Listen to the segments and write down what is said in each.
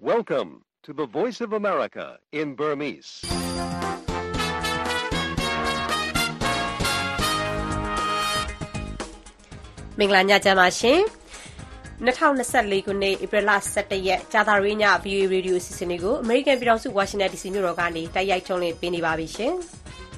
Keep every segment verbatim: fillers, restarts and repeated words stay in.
Welcome to the Voice of America in Burmese. မင်္ဂလာညချမ်းပါရှင်။၂၀၂၄ခုနှစ်ဧပြီလ၁၁ရက်ကြာသပတေးည ဗွီအိုအေ ရေဒီယိုအစီအစဉ်လေးကိုအမေရိကန်ပြည်ထောင်စုဝါရှင်တန်ဒီစီမြို့တော်ကနေတိုက်ရိုက်ထုတ်လွှင့်ပေးနေပါပြီရှင်။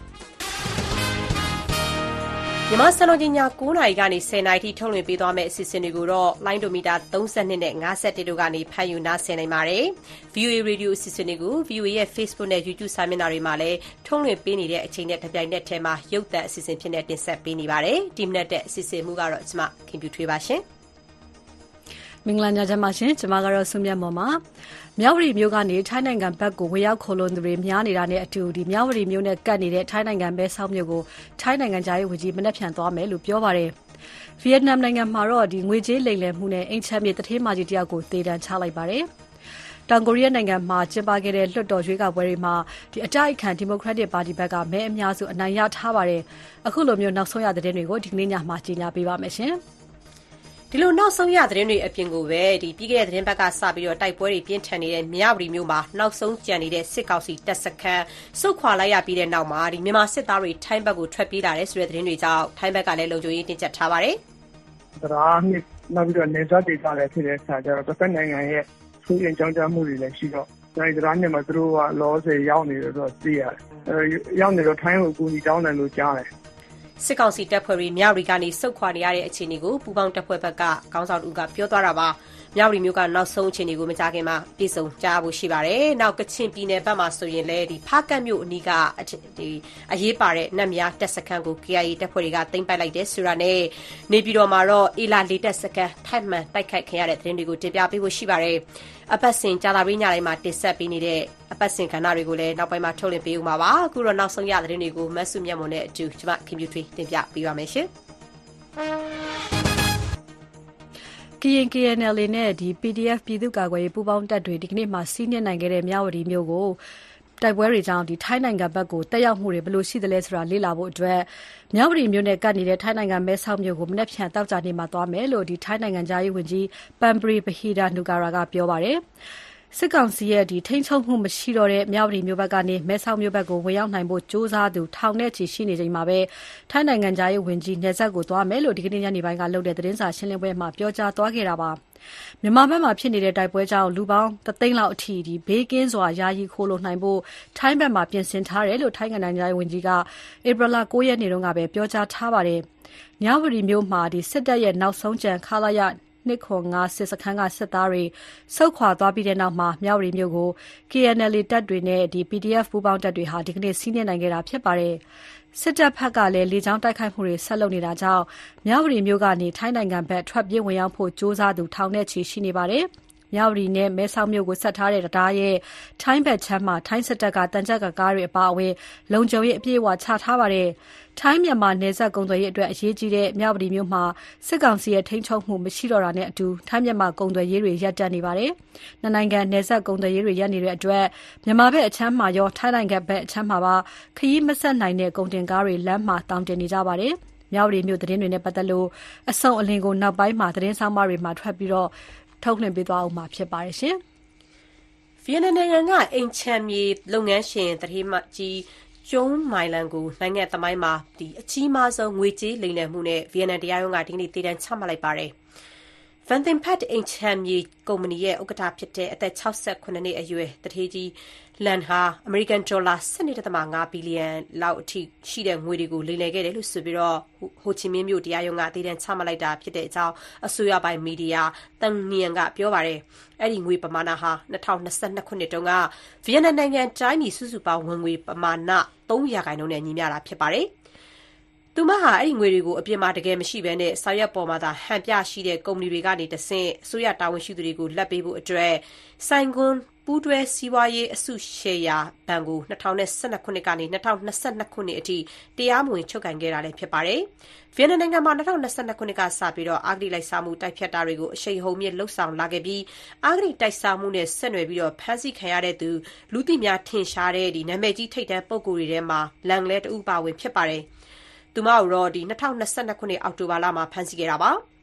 မြန်မာစံတော်ချိန်ည၉နာရီကနေ၁၀နာရီထိထုတ်လွှင့်ပေးသွားမယ့်အစီအစဉ်တွေကိုတော့လိုင်းဒိုမီတာသုံး၂နဲ့၅၁တို့ကနေဖမ်းယူနားဆင်နိုင်ပါတယ်။ ဗွီအိုအေ ရေဒီယိုအစီအစဉ်တွေကို ဗွီအိုအေ ရဲ့ Facebook နဲ့ YouTube စာမျက်နှာတွေမှာလည်းထုတ်လွှင့်ပေးနေတဲ့အချိန်နဲ့တစ်ပြိုင်နက်တည်းမှာရုပ်သံအစီအစဉ်ဖြစ်နေတင်ဆက်ပေးနေပါတယ်။ဒီမနက်တဲ့အစီအစဉ်မူကတော့ကျွန်မခင်ပြူထွေးပါရှင်။မင်္ဂလာညချမ်းပါရှင်ကျွန်မကတော့ဆုမြတ်မော်ပါမြောက်ဝတီမြို့ကနေထိုင်းနိုင်ငံဘက်ကိုဝင်ရောက်ခိုလွန်သူတွေများနေတာနဲ့အတူဒီမြောက်ဝတီမြို့နဲ့ကပ်နေတဲ့ထိုင်းနိုင်ငံပဲဆောက်မြို့ကိုထိုင်းနိုင်ငံသားရေးဝန်ကြီးမနက်ဖြန်သွားမယ်လို့ပြောပါတယ်ဗီယက်နမ်နိုင်ငံမှာတော့ဒီငွေကြေးလိမ်လည်မှုနဲ့အိမ်ချမ်းမြေတထေးမကြီးတယောက်ကိုတေတံချလိုက်ပါတယ်တောင်ကိုရီးယားနိုင်ငံမှာကျင်းပခဲ့တဲ့လွှတ်တော်ရွေးကောက်ပွဲတွေမှာဒီအတိုက်အခံဒီမိုကရက်တစ်ပါတီဘက်ကမဲအများစုအနိုင်ရထားပါတယ်အခုလိုမျိုးနောက်ဆုံးရတဲ့တဲ့တွေကိုဒီကနေ့ညမှာကြီးညာပေးပါမယ်ရှင်ဒီလိုနောက်ဆုံးရသတင်းတွေအပြင်ကိုပဲဒီပြီးခဲ့တဲ့သတင်းဘက်ကစပြီးတော့တိုက်ပွဲတွေပြင်းထန်နေတဲ့မြဝတီမြို့မှာနောက်ဆုံးကြံနေတဲ့စစ်ကောင်စီတပ်စခန်းစုခွာလိုက်ရပြီးတဲ့နောက်မှာဒီမြန်မာစစ်သားတွေထိုင်းဘက်ကိုထွက်ပြေးလာတဲ့ဆိုတဲ့သတင်းတွေကြောင့်ထိုင်းဘက်ကလည်းလုံခြုံရေးတင်ကျပ်ထားပါတယ်။တရားနှစ်နောက်ပြီးတော့နေစားဒေသလည်းဖြစ်တဲ့အခါကျတော့တစ်ဖက်နိုင်ငံရဲ့ဆွေးနွေးကြောင်းကြားမှုတွေလည်းရှိတော့အဲဒီတရားနှစ်မှာသူတို့ကလောဆယ်ရောက်နေတော့သိရတယ်။အဲရောက်နေတော့ထိုင်းကိုအကူအညီတောင်းတယ်လို့ကြားတယ်။စစ်ကောင်စီတပ်ဖွဲ့တွေမြဝတီကနေစုခွာနေရတဲ့အခြေအနေကိုပူပေါင်းတပ်ဖွဲ့ဘက်ကခေါင်းဆောင်တူကပြောသွားတာပါမြဝတီမျိုးကနောက်ဆုံးအခြေအနေကိုမကြခင်မှာပြည်စုံကြားဖို့ရှိပါတယ်နောက်ကချင်ပြည်နယ်ဘက်မှာဆိုရင်လည်းဒီဖားကတ်မြို့အနီးကဒီအရေးပါတဲ့နတ်မြားတပ်စခန်းကို K I A တပ်ဖွဲ့တွေကသိမ်းပိုက်လိုက်တဲ့ဆိုတာနဲ့နေပြည်တော်မှာတော့အေလာလေတပ်စခန်းထိုက်မှန်တိုက်ခိုက်ခင်ရတဲ့သတင်းတွေကိုတင်ပြပေးဖို့ရှိပါတယ်အပတ်စဉ်ကြာသပတေးညတိုင်းမှာတင်ဆက်ပေးနေတဲ့အပတ်စဉ်ကဏ္ဍတွေကိုလည်းနောက်ပိုင်းမှာထုတ်လွှင့်ပေးဦးမှာပါအခုတော့နောက်ဆုံးရသတင်းတွေကိုမတ်စုမြတ်မွန်နဲ့အတူကျွန်မခင်ပြူထွေးတင်ပြပေးပါမယ်ရှင်ကရင် K N L A နဲ့ဒီ P D F ပြည်သူ့ကာကွယ်ရေးပူးပေါင်းတပ်တွေဒီကနေ့မှစီးနင်းနိုင်ခဲ့တဲ့မြဝတီမြို့ကိုတိုက်ပွဲတွေကြောင့်ဒီထိုင်းနိုင်ငံဘက်ကိုတက်ရောက်မှုတွေဘယ်လိုရှိသလဲဆိုတာလေ့လာဖို့အတွက်မြဝတီမြို့နဲ့ကပ်နေတဲ့ထိုင်းနိုင်ငံမဲဆောက်မြို့ကိုမနေ့ဖြန်တောက်ကြနေမှာသွားမယ်လို့ဒီထိုင်းနိုင်ငံသားရေးဝန်ကြီးပန်ပရီပဟီဒါနူကာရာကပြောပါတယ်စစ်ကောင်စီရဲ့ဒီထိန်းချုပ်မှုမရှိတော့တဲ့မြဝတီမြို့ဘက်ကနေမဲဆောက်မြို့ဘက်ကိုဝင်ရောက်နိုင်ဖို့ကြိုးစားသူထောင်နဲ့ချီရှိနေချိန်မှာပဲထိုင်းနိုင်ငံသားရေးဝန်ကြီးနေဆက်ကိုသွားမယ်လို့ဒီကနေ့ညနေပိုင်းကလုပ်တဲ့သတင်းစာရှင်းလင်းပွဲမှာပြောကြားသွားခဲ့တာပါမြန်မာဘက်မှာဖြစ်နေတဲ့တိုက်ပွဲကြောင့်လူပေါင်းတသိန်းလောက်အထိဒီဘေးကင်းစွာယာယီခိုးလုံနိုင်ဖို့ထိုင်းဘက်မှာပြင်ဆင်ထားတယ်လို့ထိုင်းနိုင်ငံသားရေးဝန်ကြီးကဧပြီလ၉ရက်နေ့တုန်းကပဲပြောကြားထားပါတယ်မြဝတီမြို့မှာဒီစစ်တပ်ရဲ့နောက်ဆုံးကြံခလာရနှစ်ခွန်ငါစစ်စခန်းကစစ်သားတွေဆုတ်ခွာသွားပြီးတဲ့နောက်မှာမြဝတီမြို့ကို K N L A တပ်တွေနဲ့ဒီ P D F ပူးပေါင်းတပ်တွေဟာဒီကနေ့စီးနင်းနိုင်ခဲ့တာဖြစ်ပါတယ်စစ်တပ်ဘက်ကလည်းလေကြောင်းတိုက်ခိုက်မှုတွေဆက်လုပ်နေတာကြောင့်မြဝတီမြို့ကနေထိုင်းနိုင်ငံဘက်ထွက်ပြေးဝင်ရောက်ဖို့ကြိုးစားသူထောင်နဲ့ချီရှိနေပါတယ်မြဝတီနဲ့မဲဆောက်မြို့ကိုဆက်ထားတဲ့တရားရဲ့ထိုင်းဘက်ချမ်းမှာထိုင်းစစ်တပ်ကတန်ကြပ်ကားတွေအပါအဝင်လုံခြုံရေးအပြည့်အဝချထားပါတယ်ထိုင်းမြန်မာနယ်စပ်ကုန်သွယ်ရေးအတွက်အရေးကြီးတဲ့မြဝတီမြို့မှာစစ်ကောင်စီရဲ့ထိန်းချုပ်မှုမရှိတော့တာနဲ့အတူထိုင်းမြန်မာကုန်သွယ်ရေးတွေရပ်တန့်နေပါတယ်။နှစ်နိုင်ငံနယ်စပ်ကုန်သွယ်ရေးတွေရပ်နေတဲ့အတွက်မြန်မာဘက်အချမ်းမှာရောထိုင်းနိုင်ငံဘက်အချမ်းမှာပါခရီးမဆက်နိုင်တဲ့ကုန်တင်ကားတွေလမ်းမှာတောင်တင်နေကြပါတယ်။မြဝတီမြို့သတင်းတွေနဲ့ပတ်သက်လို့အဆုံအလင်းကိုနောက်ပိုင်းမှာသတင်းဆောင်မတွေမှာထွက်ပြီးတော့ထုတ်လွှင့်ပေးသွားအောင်မှာဖြစ်ပါတယ်ရှင်။ဗီယက်နမ်နိုင်ငံကအိမ်ချမ်းမြေလုပ်ငန်းရှင်တတိမကြီးကျုံးမိုင်လန်ကိုနိုင်ငံသမိုင်းမှာဒီအကြီးမားဆုံးငွေကြေးလိမ်လည်မှုနဲ့ဗီယက်နမ်တရားရုံးကဒီကနေ့တည်တံ့ချမှတ်လိုက်ပါတယ်။ Van Thing Phat အိမ်ချမ်းမြေကုမ္ပဏီရဲ့ဥက္ကဋ္ဌဖြစ်တဲ့အသက်၆၉နှစ်အရွယ်တထေးကြီးလန်ဟာအမေရိကန်ဒေါ်လာ ၁၂ဒသမ၅ ဘီလီယံလောက်အထိရှိတဲ့ငွေတွေကိုလိမ်လည်ခဲ့တယ်လို့ဆိုပြီးတော့ဟိုချီမင်းမြို့တရားရုံးကတည်တံ့ချမှတ်လိုက်တာဖြစ်တဲ့အကြောင်းအစိုးရပိုင်းမီဒီယာတန်နီယန်ကပြောပါတယ်။အဲ့ဒီငွေပမာဏဟာ၂၀၂၂ခုနှစ်တုန်းကဗီယက်နမ်နိုင်ငံတိုင်းပြည်စုစုပေါင်းဝင်ငွေပမာဏ၃ရာခိုင်နှုန်းနဲ့ညီမျှတာဖြစ်ပါတယ်။သူမဟာအဲ့ဒီငွေတွေကိုအပြစ်မှာတကယ်မရှိဘဲနဲ့စာရွက်ပေါ်မှာသာဟန်ပြရှိတဲ့ကုမ္ပဏီတွေကနေတဆင့်အစိုးရတာဝန်ရှိသူတွေကိုလက်ပေးဖို့အတွက်ဆိုင်ကွန်းပူးတွဲစီးပွားရေးအစုရှယ်ယာဘဏ်ကို၂၀၁၂ခုနှစ်ကနေ၂၀၂၂ခုနှစ်အထိတရားမဝင်ချုပ်ကိုင်ခဲ့တာလည်းဖြစ်ပါတယ်။ဗီယက်နမ်နိုင်ငံမှာ၂၀၂၂ခုနှစ်ကစပြီးတော့အဂတိလိုက်စားမှုတိုက်ဖျက်တာတွေကိုအရှိန်ဟုန်မြင့်လှုပ်ဆောင်လာခဲ့ပြီးအဂတိတိုက်စားမှုနဲ့ဆက်နွယ်ပြီးတော့ဖမ်းဆီးခံရတဲ့သူလူသိများထင်ရှားတဲ့ဒီနာမည်ကြီးထိပ်တန်းပုဂ္ဂိုလ်တွေထဲမှာလန်လဲတူပါဝင်ဖြစ်ပါတယ်။သူမတို့တော့ဒီ၂၀၂၂ခုနှစ်အောက်တိုဘာလမှာဖမ်းဆီးခဲ့တာပါ။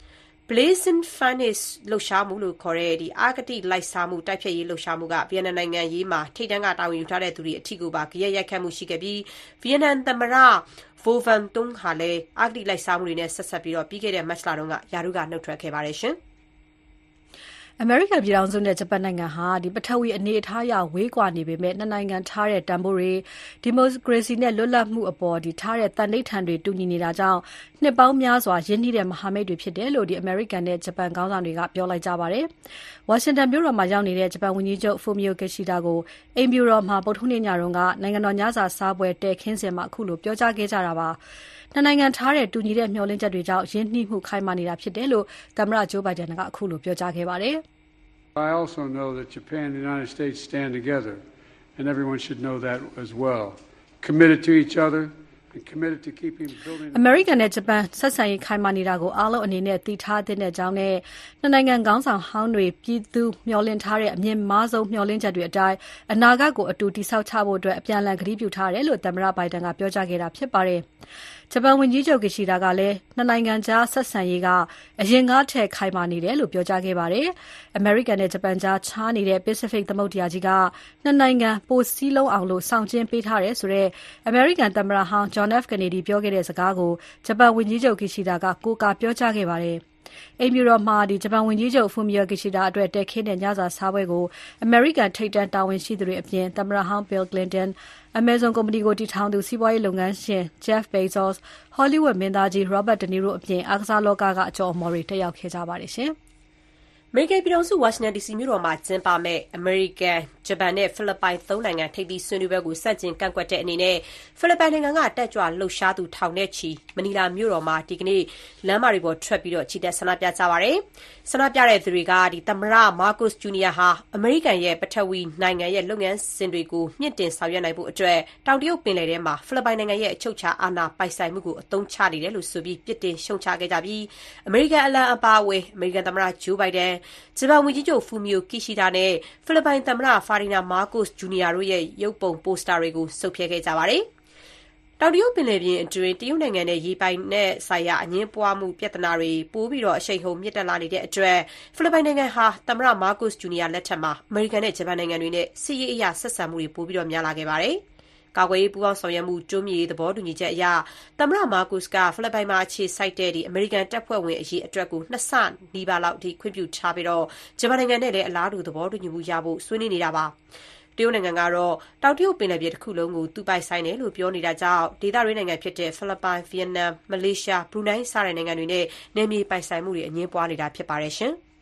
Blazing Furnace လှုပ်ရှားမှုလို့ခေါ်တဲ့ဒီအာဂတိလိုက်စားမှုတိုက်ဖျက်ရေးလှုပ်ရှားမှုကဗီယက်နမ်နိုင်ငံရေးမှာထိပ်တန်းကတာဝန်ယူထားတဲ့သူတွေအထီးကိုပါကြရက်ရိုက်ခတ်မှုရှိခဲ့ပြီးဗီယက်နမ်သမ္မတ Vo Van Tung ဟာလည်းအာဂတိလိုက်စားမှုတွေနဲ့ဆက်ဆက်ပြီးတော့ပြီးခဲ့တဲ့မတ်လတုန်းကယာရုကနှုတ်ထွက်ခဲ့ပါတယ်ရှင်အမေရိကန်ပြည်ထောင်စုနဲ့ဂျပန်နိုင်ငံဟာဒီပထဝီအနေအထားအရဝေးကွာနေပေမဲ့နှစ်နိုင်ငံထားတဲ့တန်ဖိုးတွေဒီမိုကရေစီနဲ့လွတ်လပ်မှုအပေါ်ဒီထားတဲ့တန်ဋိဌာန်တွေတူညီနေတာကြောင့်နှစ်ပေါင်းများစွာရင်းနှီးတဲ့မဟာမိတ်တွေဖြစ်တယ်လို့ဒီအမေရိကန်နဲ့ဂျပန်ခေါင်းဆောင်တွေကပြောလိုက်ကြပါတယ်။ဝါရှင်တန်မြို့တော်မှာရောက်နေတဲ့ဂျပန်ဝန်ကြီးချုပ် Fumio Kishida ကိုအိမ်ဖြူတော်မှာဗုဒ္ဓဟူးနေ့ညတုန်းကနိုင်ငံတော်ညစာစားပွဲတည်ခင်းစဉ်မှာအခုလိုပြောကြားခဲ့ကြတာပါ။နှစ်နိုင်ငံထားတဲ့တူညီတဲ့မျှော်လင့်ချက်တွေကြောင့်ရင်းနှီးမှုခိုင်မာနေတာဖြစ်တယ်လို့သမ္မတဂျိုးဘိုင်ဒန်ကအခုလိုပြောကြားခဲ့ပါတယ်။ I also know that Japan and the United States stand together, and everyone should know that as well. Committed to each other and committed to keeping building. American နဲ့ Japan ဆက်ဆံရေးခိုင်မာနေတာကိုအားလုံးအနေနဲ့သိထားတဲ့အကြောင်းနဲ့နှစ်နိုင်ငံခေါင်းဆောင်ဟောင်းတွေပြည်သူမျှော်လင့်ထားတဲ့အမြင့်မားဆုံးမျှော်လင့်ချက်တွေအတိုင်းအနာဂတ်ကိုအတူတည်ဆောက်ချဖို့အတွက်အပြန်အလှန်ကတိပြုထားတယ်လို့သမ္မတဘိုင်ဒန်ကပြောကြားခဲ့တာဖြစ်ပါတယ်။ဂျပန်ဝန်ကြီးချုပ်ကီရှီဒါကလည်းနှစ်နိုင်ငံကြားဆက်ဆံရေးကအရင်ကထက်ခိုင်မာနေတယ်လို့ပြောကြားခဲ့ပါတယ်။ American နဲ့ဂျပန်ကြားခြားနေတဲ့ Pacific သမုဒ္ဒရာကြီးကနှစ်နိုင်ငံပိုစည်းလုံးအောင်လို့ဆောင်ကျဉ်ပေးထားတယ်ဆိုတဲ့ American သမ္မတဟောင်း John F. Kennedy ပြောခဲ့တဲ့စကားကိုဂျပန်ဝန်ကြီးချုပ်ကီရှီဒါကကိုးကားပြောကြားခဲ့ပါတယ်။အိမ်ဖြူတော်မှာဒီဂျပန်ဝန်ကြီးချုပ် Fumio Kishida အတွက်တက်ခင်းတဲ့ညစာစားပွဲကို American ထိပ်တန်းတာဝန်ရှိသူတွေအပြင်သမ္မတဟောင်း Bill Clinton, Amazon ကုမ္ပဏီကိုတည်ထောင်သူစီးပွားရေးလုပ်ငန်းရှင် Jeff Bezos, Hollywood မင်းသားကြီး Robert De Niro အပြင်အားကစားလောကကအကျော်အမော်တွေတက်ရောက်ခဲ့ကြပါတယ်ရှင်။အမေရိကန်ပြည်ထောင်စုဝါရှင်တန်ဒီစီမြို့တော်မှာကျင်းပမဲ့အမေရိကန်ဂျပန်နဲ့ဖိလစ်ပိုင်သုံးနိုင်ငံထိပ်သီးဆွေးနွေးပွဲကိုစတင်ကန့်ကွက်တဲ့အနေနဲ့ဖိလစ်ပိုင်နိုင်ငံကတက်ကြွလှုပ်ရှားသူထောင်နဲ့ချီမနီလာမြို့တော်မှာဒီကနေ့လမ်းမတွေပေါ်ထွက်ပြီးတော့ချီတက်ဆန္ဒပြကြပါတယ်။ဆန္ဒပြတဲ့သူတွေကဒီသမ္မတမားကုစ်ဂျူနီယာဟာအမေရိကန်ရဲ့ပထဝီနိုင်ငံရဲ့လုပ်ငန်းစဉ်တွေကိုမြင့်တင်ဆောင်ရွက်နိုင်ဖို့အတွက်တောင်တရုတ်ပင်လယ်ထဲမှာဖိလစ်ပိုင်နိုင်ငံရဲ့အချုပ်အခြာအာဏာပိုင်ဆိုင်မှုကိုအသုံးချနေတယ်လို့ဆိုပြီးပြစ်တင်ရှုံချခဲ့ကြပြီးအမေရိကန်အလံအပါအဝင်အမေရိကန်သမ္မတဂျိုးဘိုင်ဒန်ဂျပန်ဝန်ကြီးချုပ်ဖူမီယိုကီရှီဒါနဲ့ဖိလစ်ပိုင်သမ္မတဖာဒီနာမားကုစ်ဂျူနီယာတို့ရဲ့ရုပ်ပုံပိုစတာတွေကိုစုပ်ဖြဲခဲ့ကြပါတယ်။တောင်တရုတ်ပင်လယ်ပြင်အတွင်းတရုတ်နိုင်ငံနဲ့ရေပိုင်နဲ့ဆိုင်ရာအငြင်းပွားမှုပြဿနာတွေပိုပြီးတော့အရှိန်ဟုန်မြင့်တက်လာနေတဲ့အတွက်ဖိလစ်ပိုင်နိုင်ငံဟာသမ္မတမားကုစ်ဂျူနီယာလက်ထက်မှာအမေရိကန်နဲ့ဂျပန်နိုင်ငံတွေနဲ့စစ်ရေးအရာဆက်ဆံမှုတွေပိုပြီးတော့များလာခဲ့ပါတယ်။ကာကွယ်ရေးပူးပေါင်းဆောင်ရွက်မှုတိုးမြင့်ရေးသဘောတူညီချက်အရသမ္မတမားကုစ်ကဖိလစ်ပိုင်မှာအခြေစိုက်တဲ့အမေရိကန်တပ်ဖွဲ့ဝင်အရေးအတွက်ကိုနှစ်ဆနီးပါးလောက်ထိခွင့်ပြုထားပြီးတော့ဂျပန်နိုင်ငံနဲ့လည်းအလားတူသဘောတူညီမှုရဖို့ဆွေးနွေးနေတာပါ။တရုတ်နိုင်ငံကတော့တောင်တရုတ်ပင်လယ်ပြင်တစ်ခုလုံးကိုသူပိုင်ဆိုင်တယ်လို့ပြောနေတာကြောင့်ဒေသတွင်းနိုင်ငံဖြစ်တဲ့ဖိလစ်ပိုင်၊ဗီယက်နမ်၊မလေးရှား၊ဘရူနိုင်းစတဲ့နိုင်ငံတွေနဲ့နယ်မြေပိုင်ဆိုင်မှုတွေအငြင်းပွားနေတာဖြစ်ပါတယ်ရှင်။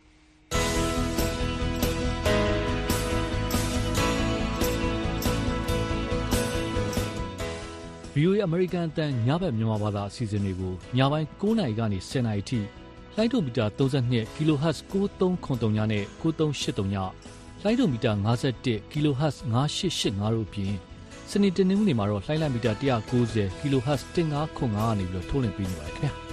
ဗွီအိုအေ American အသံညဘက်မြန်မာဘာသာအစီအစဉ်တွေကိုညပိုင်း9နာရီကနေ10နာရီထိလိုင်းဒိုမီတာ32 kilohertz 9393ညနဲ့9383ညလိုင်းဒိုမီတာ51 kilohertz 9885တို့အပြင်စနေတနင်္ဂနွေမှာတော့လိုင်းလိုင်းမီတာ190 kilohertz 1505ကနေပြီးတော့ထုတ်လွှင့်ပေးနေပါတယ်ခင်ဗျာ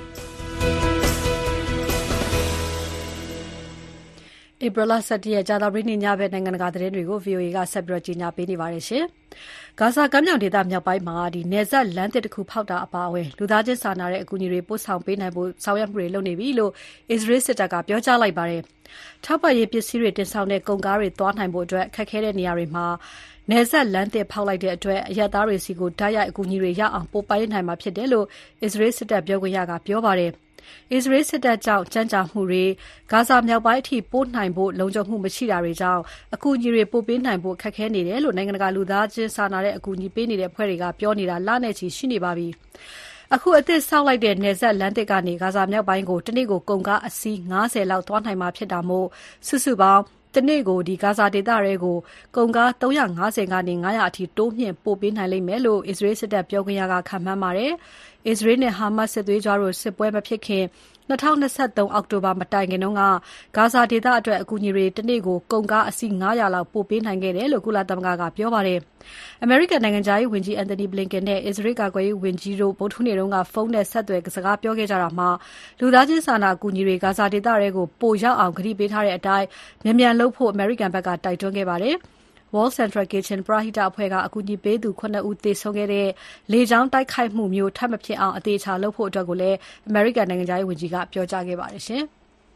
ဧပြီလ17ရက်ကြာသပတေးနေ့ညဘက်နိုင်ငံတကာသတင်းတွေကို ဗွီအိုအေ ကဆက်ပြီးကြီးညာပေးနေပါတယ်ရှင်။ဂါဇာကမ်းမြောင်ဒေသမြောက်ပိုင်းမှာဒီနယ်စပ်လမ်းသစ်တစ်ခုဖောက်တာအပါအဝင်လူသားချင်းစာနာတဲ့အကူအညီတွေပို့ဆောင်ပေးနိုင်ဖို့ဆောင်ရွက်မှုတွေလုပ်နေပြီလို့အစ္စရေးစစ်တပ်ကပြောကြားလိုက်ပါတယ်။ထောက်ပံ့ရေးပစ္စည်းတွေတင်ဆောင်တဲ့ကုန်ကားတွေသွားနိုင်ဖို့အတွက်ခက်ခဲတဲ့နေရာတွေမှာနယ်စပ်လမ်းသစ်ဖောက်လိုက်တဲ့အတွက်အရပ်သားတွေစီကိုဓာတ်ရိုက်အကူအညီတွေရအောင်ပို့ပေးနိုင်မှာဖြစ်တယ်လို့အစ္စရေးစစ်တပ်ပြောခွင့်ရကပြောပါတယ်။အစ္စရေးစစ်တပ်ကြောင့်ကြမ်းကြာမှုတွေဂါဇာမြောက်ပိုင်းအထိပို့နိုင်ဖို့လုံခြုံမှုမရှိတာတွေကြောင့်အကူအညီတွေပို့ပေးနိုင်ဖို့ခက်ခဲနေတယ်လို့နိုင်ငံတကာလူသားချင်းစာနာတဲ့အကူအညီပေးနေတဲ့အဖွဲ့တွေကပြောနေတာလနဲ့ချီရှိနေပါပြီ။အခုအသစ်ဆောက်လိုက်တဲ့နယ်စပ်လမ်းသစ်ကနေဂါဇာမြောက်ပိုင်းကိုတနေ့ကိုကုန်ကားအစီး50လောက်သွားနိုင်မှာဖြစ်တာမို့စုစုပေါင်းတနေ့ကိုဒီဂါဇာဒေသတွေကိုကုန်ကား350ကနေ500အထိတိုးမြင့်ပို့ပေးနိုင်လိမ့်မယ်လို့အစ္စရေးစစ်တပ်ပြောခွင့်ရကခန့်မှန်းပါတယ်။အစ္စရေးနဲ့ဟာမတ်စစ်သွေးကြွတို့စစ်ပွဲမဖြစ်ခင်၂၀၂၃အောက်တိုဘာမတိုင်ခင်တုန်းကဂါဇာဒေသအတွက်အကူအညီတွေတနေ့ကိုကုန်ကားအစီး500လောက်ပို့ပေးနိုင်ခဲ့တယ်လို့ကုလသမဂ္ဂကပြောပါတယ်။ အမေရိကန်နိုင်ငံသားရေးဝန်ကြီးအန်တိုနီဘလင်ကန်နဲ့အစ္စရေးကာကွယ်ရေးဝန်ကြီးတို့ဗုဒ္ဓဟူးနေ့တုန်းကဖုန်းနဲ့ဆက်သွယ်စကားပြောခဲ့ကြတာမှာလူသားချင်းစာနာအကူအညီတွေဂါဇာဒေသတွေကိုပိုရောက်အောင်ကတိပေးထားတဲ့အတိုင်းမြန်မြန်လုပ်ဖို့အမေရိကန်ဘက်ကတိုက်တွန်းခဲ့ပါတယ်။ World Central Kitchen ပရဟိတအဖွဲ့ကအကူအညီပေးသူခုနှစ်ဦးသေဆုံးခဲ့တဲ့လေကြောင်းတိုက်ခိုက်မှုမျိုးထပ်မဖြစ်အောင်အသေးချာလုပ်ဖို့အတွက်ကိုလည်းအမေရိကန်နိုင်ငံသားရေးဝန်ကြီးကပြောကြားခဲ့ပါတယ်ရှင်။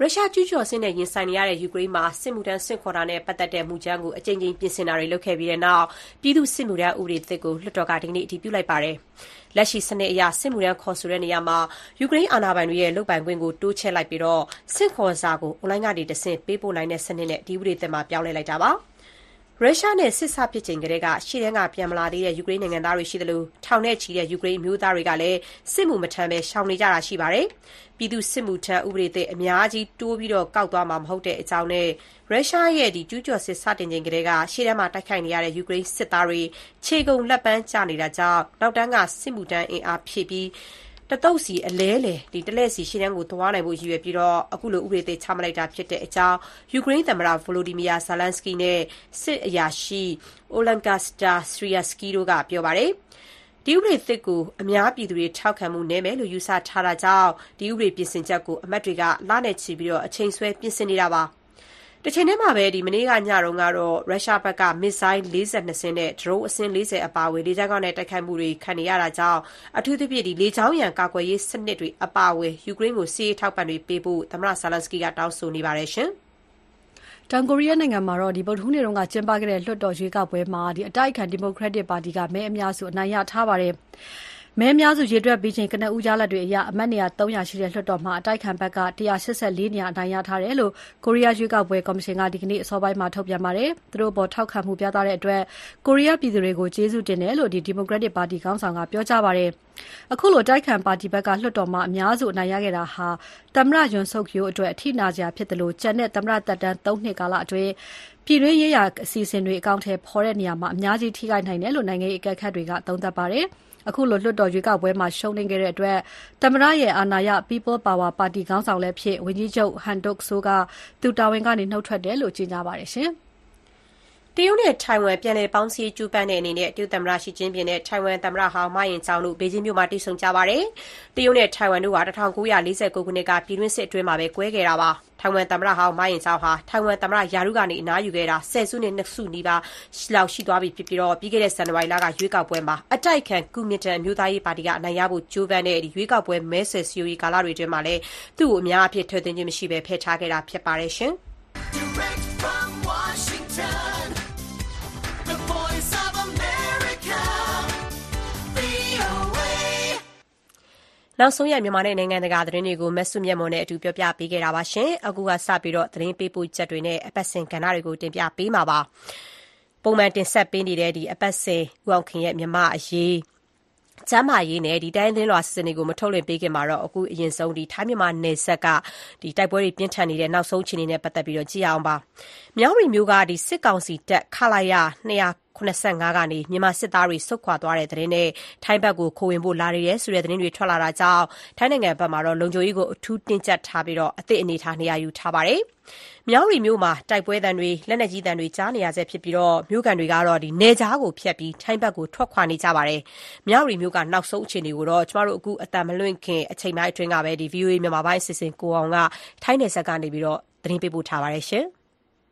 ရုရှားကျူးကျော်စစ်နဲ့ရင်ဆိုင်နေရတဲ့ယူကရိန်းမှာစစ်မှုထမ်းဆင့်ခေါ်တာနဲ့ပတ်သက်တဲ့မူကြမ်းကိုအကြိမ်ကြိမ်ပြင်ဆင်တာတွေလုပ်ခဲ့ပြီးတဲ့နောက်ပြည်သူ့စစ်မှုထမ်းဥပဒေသစ်ကိုလွှတ်တော်ကဒီကနေ့အတည်ပြုလိုက်ပါတယ်။လက်ရှိစနစ်အရစစ်မှုထမ်းခေါ်ဆိုတဲ့နေရာမှာယူကရိန်းအာဏာပိုင်တွေရဲ့လုပ်ပိုင်ခွင့်ကိုတိုးချဲ့လိုက်ပြီးတော့ဆင့်ခေါ်စာကိုအွန်လိုင်းကနေတဆင့်ပေးပို့နိုင်တဲ့စနစ်နဲ့ဒီဥပဒေသစ်မှာပြောင်းလဲလိုက်တာပါ။ရုရှားနဲ့စစ်ဆဖြစ်ချိန်ကတည်းကရှေ့တန်းကပြန်မလာသေးတဲ့ယူကရိန်းနိုင်ငံသားတွေရှိသလိုထောင်နဲ့ချီတဲ့ယူကရိန်းမျိုးသားတွေကလည်းစစ်မှုမထမ်းပဲရှောင်နေကြတာရှိပါတယ်။ပြည်သူစစ်မှုထမ်းဥပဒေသစ်အများကြီးတိုးပြီးတော့ကောက်သွားမှာမဟုတ်တဲ့အကြောင်းနဲ့ရုရှားရဲ့ဒီကျူးကျော်စစ်စတင်ချိန်ကတည်းကရှေ့တန်းမှာတိုက်ခိုက်နေရတဲ့ယူကရိန်းစစ်သားတွေခြေကုန်လက်ပန်းကျနေတာကြောင့်နောက်တန်းကစစ်မှုထမ်းအင်အားဖြည့်ပြီးတတုတ်စီအလဲလေဒီတလဲစီရှင်းတန်းကိုသွားနိုင်ဖို့ရည်ရွယ်ပြီးတော့အခုလိုဥပဒေသစ်ချမှတ်လိုက်တာဖြစ်တဲ့အကြောင်းယူကရိန်းသမ္မတဗိုလိုဒီမီယာဇာလန်စကီနဲ့စစ်အရာရှိအိုလန်ကာစတာစရီယာစကီတို့ကပြောပါတယ်ဒီဥပဒေသစ်ကိုအများပြည်သူတွေထောက်ခံမှုနည်းမယ်လို့ယူဆထားတာကြောင့်ဒီဥပဒေပြင်ဆင်ချက်ကိုအမတ်တွေကလနဲ့ချီပြီးတော့အချိန်ဆွဲပြင်ဆင်နေတာပါတချိန်တည်းမှာပဲဒီမနေ့ကညတော့ကတော့ရုရှားဘက်ကမစ်ဇိုင်း၄၂စင်းနဲ့ဒရုန်းအစင်း၄၀အပါအဝင်လေကြောင်းကနေတိုက်ခိုက်မှုတွေခံနေရတာကြောင့်အထူးသဖြင့်ဒီလေကြောင်းရန်ကာကွယ်ရေးစနစ်တွေအပါအဝင်ယူကရိန်းကိုစစ်ရေးထောက်ပံ့တွေပေးဖို့သမ္မတဇာလန်စကီကတောင်းဆိုနေပါတယ်ရှင်တောင်ကိုရီးယားနိုင်ငံမှာတော့ဒီဗုဒ္ဓဟူးနေ့တုန်းကကျင်းပခဲ့တဲ့လွှတ်တော်ရွေးကောက်ပွဲမှာဒီအတိုက်အခံဒီမိုကရက်တစ်ပါတီကမဲအများစုအနိုင်ရထားပါတယ်။မဲအများစုရေတွက်ပြီးချိန်ကနဦးရလဒ်တွေအရအမတ်နေရာ၃၀၀ရှိတဲ့လွှတ်တော်မှာအတိုက်ခံဘက်က၁၈၄နေရာအနိုင်ရထားတယ်လို့ကိုရီးယားရွေးကောက်ပွဲကော်မရှင်ကဒီကနေ့အစောပိုင်းမှာထုတ်ပြန်ပါတယ်။သူတို့ပေါ်ထောက်ခံမှုပြသတဲ့အတွက်ကိုရီးယားပြည်သူတွေကိုကျေးဇူးတင်တယ်လို့ဒီဒီမိုကရက်တစ်ပါတီခေါင်းဆောင်ကပြောကြားပါတယ်။အခုလိုတိုက်ခံပါတီဘက်ကလွှတ်တော်မှာအများစုအနိုင်ရခဲ့တာဟာသမ္မတယွန်ဆုတ်ယိုအတွက်အထိနာစရာဖြစ်တယ်လို့ကျန်တဲ့သမ္မတသက်တမ်း၃နှစ်ကာလအတွင်းပြည်တွင်းရေးရာအစီအစဉ်တွေအကောင့်ထဲပေါ်တဲ့နေရာမှာအများကြီးထိခိုက်နိုင်တယ်လို့နိုင်ငံရေးအကဲခတ်တွေကသုံးသပ်ပါတယ်။အခုလိုလွှတ်တော်ရွေးကောက်ပွဲမှာရှုံးနိမ့်ခဲ့တဲ့အတွက်သမ္မတရဲ့အာဏာရ People Power ပါတီခေါင်းဆောင်လည်းဖြစ်ဝန်ကြီးချုပ်ဟန်ဒုတ်ဆိုးကသူတာဝန်ကနေနှုတ်ထွက်တယ်လို့ကြေညာပါတယ်ရှင်။တရုတ်နဲ့ထိုင်ဝမ်ပြန်လည်ပေါင်းစည်းကျူးပန်းတဲ့အနေနဲ့တရုတ်သမ္မတရှီကျင်းပင်နဲ့ထိုင်ဝမ်သမ္မတဟောင်းမာရင်ကျောင်းတို့ဘေကျင်းမြို့မှာတွေ့ဆုံကြပါတယ်။တရုတ်နဲ့ထိုင်ဝမ်တို့က၁၉၄၉ခုနှစ်ကပြည်တွင်းစစ်အတွင်းမှာပဲကွဲခဲ့တာပါ။ထိုင်ဝမ်သမ္မတဟောင်းမာရင်ကျောင်းဟာထိုင်ဝမ်သမ္မတရာထူးကနေအနားယူခဲ့တာဆယ်စုနှစ်နှစ်စုနီးပါးလောက်ရှိသွားပြီဖြစ်ပြီးတော့ပြီးခဲ့တဲ့ဇန်နဝါရီလကရွေးကောက်ပွဲမှာအတိုက်ခံကူမင်တန်မျိုးသားရေးပါတီကအနိုင်ရဖို့ကြိုးပမ်းတဲ့ဒီရွေးကောက်ပွဲမဲဆွယ်စည်းရုံးရေးကာလတွေအတွင်းမှာလည်းသူ့ကိုအများအပြားထည့်သွင်းခြင်းမရှိဘဲဖယ်ရှားခဲ့တာဖြစ်ပါတယ်ရှင်။နောက်ဆုံးရမြန်မာနဲ့နိုင်ငံတကာသတင်းတွေကိုမဆုမြတ်မွန်နဲ့အတူပြောပြပေးခဲ့တာပါရှင်။အခုကစပြီးတော့သတင်းပေးပို့ချက်တွေနဲ့အပတ်စဉ်ကဏ္ဍတွေကိုတင်ပြပေးမှာပါ။ပုံမှန်တင်ဆက်ပေးနေတဲ့ဒီအပတ်စဉ်ဦးအောင်ခင်ရဲ့မြန်မာအရေးကျမ်းမာရေးနဲ့ဒီတိုင်းသင်းလွှာစစ်စင်တွေကိုမထုတ်လွှင့်ပေးခင်မှာတော့အခုအရင်ဆုံးဒီထိုင်းမြန်မာနယ်စပ်ကဒီတိုက်ပွဲတွေပြင်းထန်နေတဲ့နောက်ဆုံးအခြေအနေနဲ့ပတ်သက်ပြီးတော့ကြည့်အောင်ပါ။မြောက်ရီမျိုးကဒီစစ်ကောင်စီတပ်ခလာရ၂၇၅ကနေမြန်မာစစ်သားတွေဆုတ်ခွာသွားတဲ့သတင်းနဲ့ထိုင်းဘက်ကိုခိုးဝင်ဖို့လာရဲဆိုတဲ့သတင်းတွေထွက်လာတာကြောင့်ထိုင်းနိုင်ငံဘက်မှာတော့လုံခြုံရေးကိုအထူးတင်းကျပ်ထားပြီးတော့အသစ်အနေထားနေရာယူထားပါတယ်။မြောက်ရီမျိုးမှာတိုက်ပွဲတံတွေလက်နက်ကြီးတံတွေကြားနေရဆဲဖြစ်ပြီးတော့မြို့ကန်တွေကတော့ဒီနေကြားကိုဖျက်ပြီးထိုင်းဘက်ကိုထွက်ခွာနေကြပါတယ်။မြောက်ရီမျိုးကနောက်ဆုံးအခြေအနေကိုတော့ကျမတို့အခုအတန်မလွင့်ခင်အချိန်ပိုင်းအတွင်းကပဲဒီ ဗီအိုအေ မြန်မာပိုင်းအစီအစဉ်ကိုအောင်ကထိုင်းနယ်စပ်ကနေပြီးတော့သတင်းပေးပို့ထားပါတယ်ရှင်။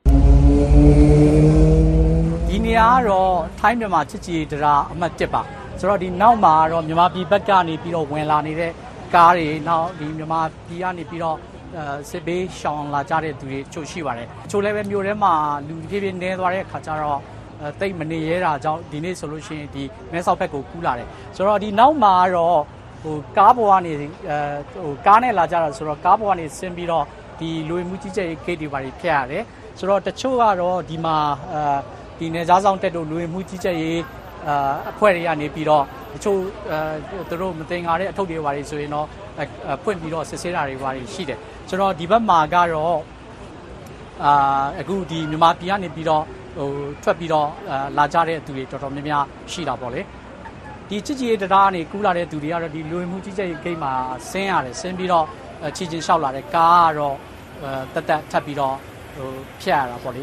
ဒီနေရာကတော့ထိုင်းမြန်မာချစ်ကြည်တရာအမှတ်တစ်ပါဆိုတော့ဒီနောက်မှာတော့မြန်မာပြည်ဘက်ကနေပြီးတော့ဝင်လာနေတဲ့ကားတွေနောက်ဒီမြန်မာပြည်ကနေပြီးတော့စစ်ဘေးရှောင်လာကြတဲ့သူတွေချို့ရှိပါတယ်ချို့လည်းပဲမြို့ထဲမှာလူဖြည်းဖြည်းနည်းသွားတဲ့အခါကျတော့တိတ်မနေရတာကြောင့်ဒီနေ့ဆိုလို့ရှိရင်ဒီမဲဆောက်ဘက်ကိုကူးလာတယ်ဆိုတော့ဒီနောက်မှာတော့ဟိုကားပေါ်ကနေအဲဟိုကားနဲ့လာကြတာဆိုတော့ကားပေါ်ကနေဆင်းပြီးတော့ဒီလူဝင်မှုကြီးကြပ်ရေးဂိတ်တွေပါဖြတ်ရတယ်ဆိုတော့တချို့ကတော့ဒီမှာအဲဒီနေသားဆောင်တက်တို့လူဝင်မှုကြီးကြပ်ရေးအဖွဲ့တွေကနေပြီးတော့တချို့သူတို့မတင်ငါတဲ့အထုပ်တွေပါတွေဆိုရင်တော့ဖွင့်ပြီးတော့စစ်ဆေးတာတွေပါရှိတယ်ဆိုတော့ဒီဘက်မှာကတော့အာအခုဒီမြန်မာပြည်ကနေပြီးတော့ဟိုထွက်ပြီးတော့လာကြတဲ့သူတွေတော်တော်များများရှိတာပေါ့လေဒီချစ်ကြည်ရေးတရားကနေကူးလာတဲ့သူတွေကတော့ဒီလူဝင်မှုကြီးကြပ်ရေးဂိတ်မှာဆင်းရတယ်ဆင်းပြီးတော့ချီချင်းလျှောက်လာတဲ့ကားကတော့တတ်တတ်ထပ်ပြီးတော့ဟိုဖြတ်ရတာပေါ့လေ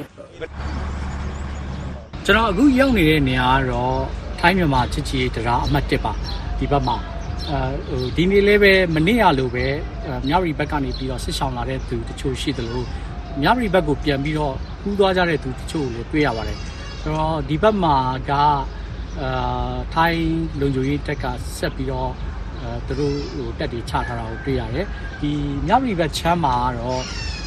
ကျွန်တော်အခုရောက်နေတဲ့နေရာကတော့ထိုင်းမြန်မာချစ်ချီတရားအမှတ်တစ်ပါဒီဘက်မှာအဲဟိုဒီနေ့လည်းပဲမနေ့ကလိုပဲမြောက်ရီဘက်ကနေပြီးတော့ဆစ်ဆောင်လာတဲ့သူတချို့ရှိသလိုမြောက်ရီဘက်ကိုပြန်ပြီးတော့ကူးသွားကြတဲ့သူတချို့လည်းတွေ့ရပါတယ်ဆိုတော့ဒီဘက်မှာကအာထိုင်းလုံခြုံရေးတပ်ကဆက်ပြီးတော့အဲသူတို့ဟိုတက်တွေချထားတာကိုတွေ့ရတယ်ဒီမြောက်ရီဘက်ချမ်းမှာကတော့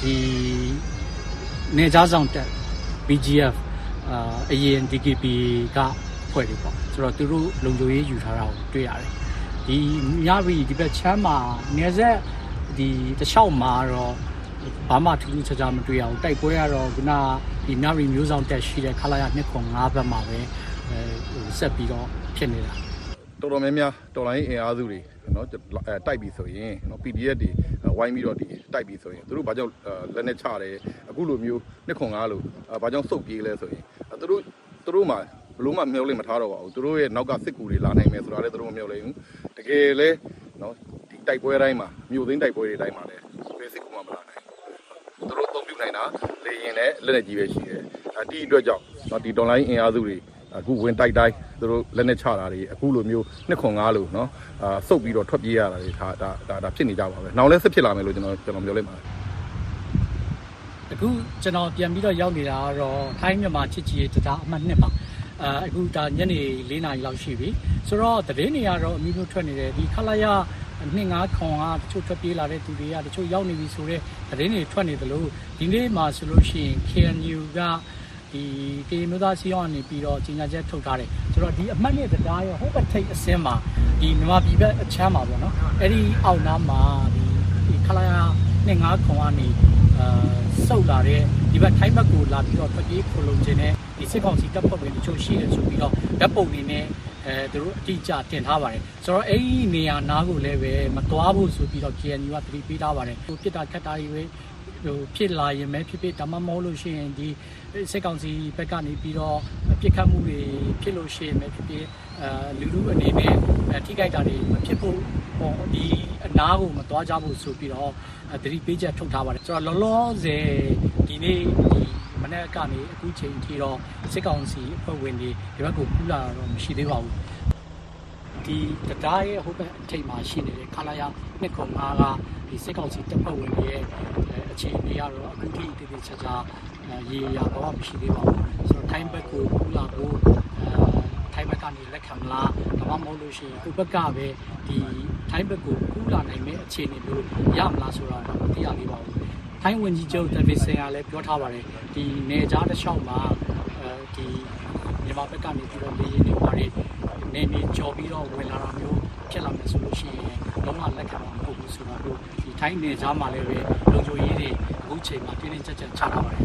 ဒီနေကြားဆောင်တက် B G F အာအရင် D K P ကဖွဲ့တယ်ပေါ့ဆိုတော့သူတို့လုံခြုံရေးယူထားတာကိုတွေ့ရတယ်ဒီညရီဒီဘက်ချမ်းမှာနေဆက်ဒီတခြားမှာတော့ဘာမှထူးထူးခြားခြားမတွေ့ရဘူးတိုက်ပွဲကတော့ခုနဒီညရီမျိုးဆောင်တက်ရှိတဲ့ခလာရနှစ်ခွန်ငါးဘက်မှာပဲအဲဟိုဆက်ပြီးတော့ဖြစ်နေတာတော်တော်များများတော်လိုင်းအင်အားစုတွေနော်အဲတိုက်ပြီးဆိုရင်နော် P D F တွေဝိုင်းပြီးတော့ဒီတိုက်ပြီးဆိုရင်သူတို့ဘာကြောင့်လက်နဲ့ချတယ်အခုလိုမျိုးနှစ်ခွန်ငါးလို့ဘာကြောင့်စုပ်ပြေးလဲဆိုရင်သူတို့သူတို့မှာဘလို့မှမျောလင့်မထားတော့ပါဘူးသူတို့ရဲ့နောက်ကစစ်ကူတွေလာနိုင်မယ်ဆိုတာလည်းသူတို့မမျောလင့်ဘူးတကယ်လဲနော်ဒီတိုက်ပွဲတိုင်းမှာမြို့သိမ်းတိုက်ပွဲတွေတိုင်းမှာလည်းဘယ်စစ်ကူမှမလာနိုင်ဘူးသူတို့အသုံးပြုနိုင်တာလေရင်နဲ့လက်နဲ့ကြီးပဲရှိတယ်အဲဒီအတွက်ကြောင့်နော်ဒီတော်လိုင်းအင်အားစုတွေအခုဝင်တိုက်တိုင်းသူတို့လက်နဲ့ချတာတွေအခုလိုမျိုးနှစ်ခွန်ငါးလို့နော်အာစုပ်ပြီးတော့ထွက်ပြေးရတာတွေဒါဒါဒါဖြစ်နေကြပါပဲနောက်လဲစစ်ဖြစ်လာမယ်လို့ကျွန်တော်ကျွန်တော်ပြောလိုက်ပါတယ်အခုကျွန်တော်ပြန်ပြီးတော့ရောက်နေတာကတော့ထိုင်းမြန်မာချစ်ကြည်ရေးတရားအမှတ်နှစ်ပါအဲအခုဒါညနေလေးနာရီလောက်ရှိပြီဆိုတော့သတင်းတွေကတော့အမျိုးမျိုးထွက်နေတယ်ဒီခလာရနှစ်ငါးခွန်ကတချို့ထွက်ပြေးလာတဲ့သူတွေကတချို့ရောက်နေပြီဆိုတော့သတင်းတွေထွက်နေသလိုဒီနေ့မှဆိုလို့ရှိရင် K N U ကဒီကေမျိုးသားစီအောင်နေပြီးတော့ကြီးညာချက်ထုတ်ထားတယ်ဆိုတော့ဒီအမှတ်နဲ့တရားရောဟိုဘက်ထိတ်အစင်းမှာဒီမြန်မာပြည်ဘက်အချမ်းမှာပေါ့နော်အဲ့ဒီအောက်နားမှာဒီဒီခလာရနှစ်ငါးခွန်ကနေအာစုပ်လာတဲ့ဒီဘက်ထိုင်းဘက်ကိုလာပြီးတော့ထွက်ပြေးခိုလုံခြင်းနဲ့ဒီစစ်ကောင်စီတပ်ဖွဲ့ဝင်တချို့ရှိတယ်ဆိုပြီးတော့ဓာတ်ပုံတွေနဲ့အဲသူတို့အတိအကျတင်ထားပါတယ်ဆိုတော့အဲ့ဒီနေရာနားကိုလည်းပဲမသွားဖို့ဆိုပြီးတော့ K N U ကတတိပေးထားပါတယ်ဟိုပြစ်တာခတ်တာတွေပဲဟိုဖြစ်လာရင်ပဲဖြစ်ဖြစ်ဒါမှမဟုတ်လို့ရှိရင်ဒီစစ်ကောင်စီဘက်ကနေပြီးတော့ပြစ်ခတ်မှုတွေဖြစ်လို့ရှိရင်ပဲဖြစ်ဖြစ်အဲလူလူအနေနဲ့ထိခိုက်တာတွေမဖြစ်ဖို့ဟောဒီအနားကိုမသွားကြဖို့ဆိုပြီးတော့တတိပေးချက်ထုတ်ထားပါတယ်ဆိုတော့လောလောဆယ်ဒီနေ့ဒီမနေ့ကနေအခုချိန်ထိတော့စစ်ကောင်စီအဖွဲ့ဝင်တွေဒီဘက်ကိုကူးလာတော့မရှိသေးပါဘူးဒီတရားရဲ့ဟိုဘက်အထိပ်မှာရှိနေတဲ့ခလာရနှစ်ခွန်ငါးကဒီစစ်ကောင်စီတပ်ဖွဲ့ဝင်တွေရဲ့အခြေအနေကတော့အခုထိတည်တည်ချာချာရေရာတော့မရှိသေးပါဘူးဆိုတော့ထိုင်းဘက်ကိုကူးလာဖို့ထိုင်းဘက်ကနေလက်ခံမလားဒါမှမဟုတ်လို့ရှိရင်ဟိုဘက်ကပဲဒီထိုင်းဘက်ကိုကူးလာနိုင်မယ့်အခြေအနေမျိုးရမလားဆိုတာတော့မသိရသေးပါဘူးထိုင်းဝန်ကြီးချုပ်ဒေးဗစ်ဆင်ကလည်းပြောထားပါတယ်ဒီနေကြားတစ်လျှောက်မှာအဲဒီမြန်မာဘက်ကနေပြီးတော့လေရင်တွေပါတယ်နေနေကြော်ပြီးတော့ဝင်လာတာမျိုးဖြစ်လာမယ်ဆိုလို့ရှိရင်လုံးဝလက်ခံမှာမဟုတ်ဘူးဆိုတော့ဒီထိုင်းနေကြားမှာလည်းပဲလုံခြုံရေးတွေအခုချိန်မှာတင်းတင်းကြပ်ကြပ်ချထားပါတယ်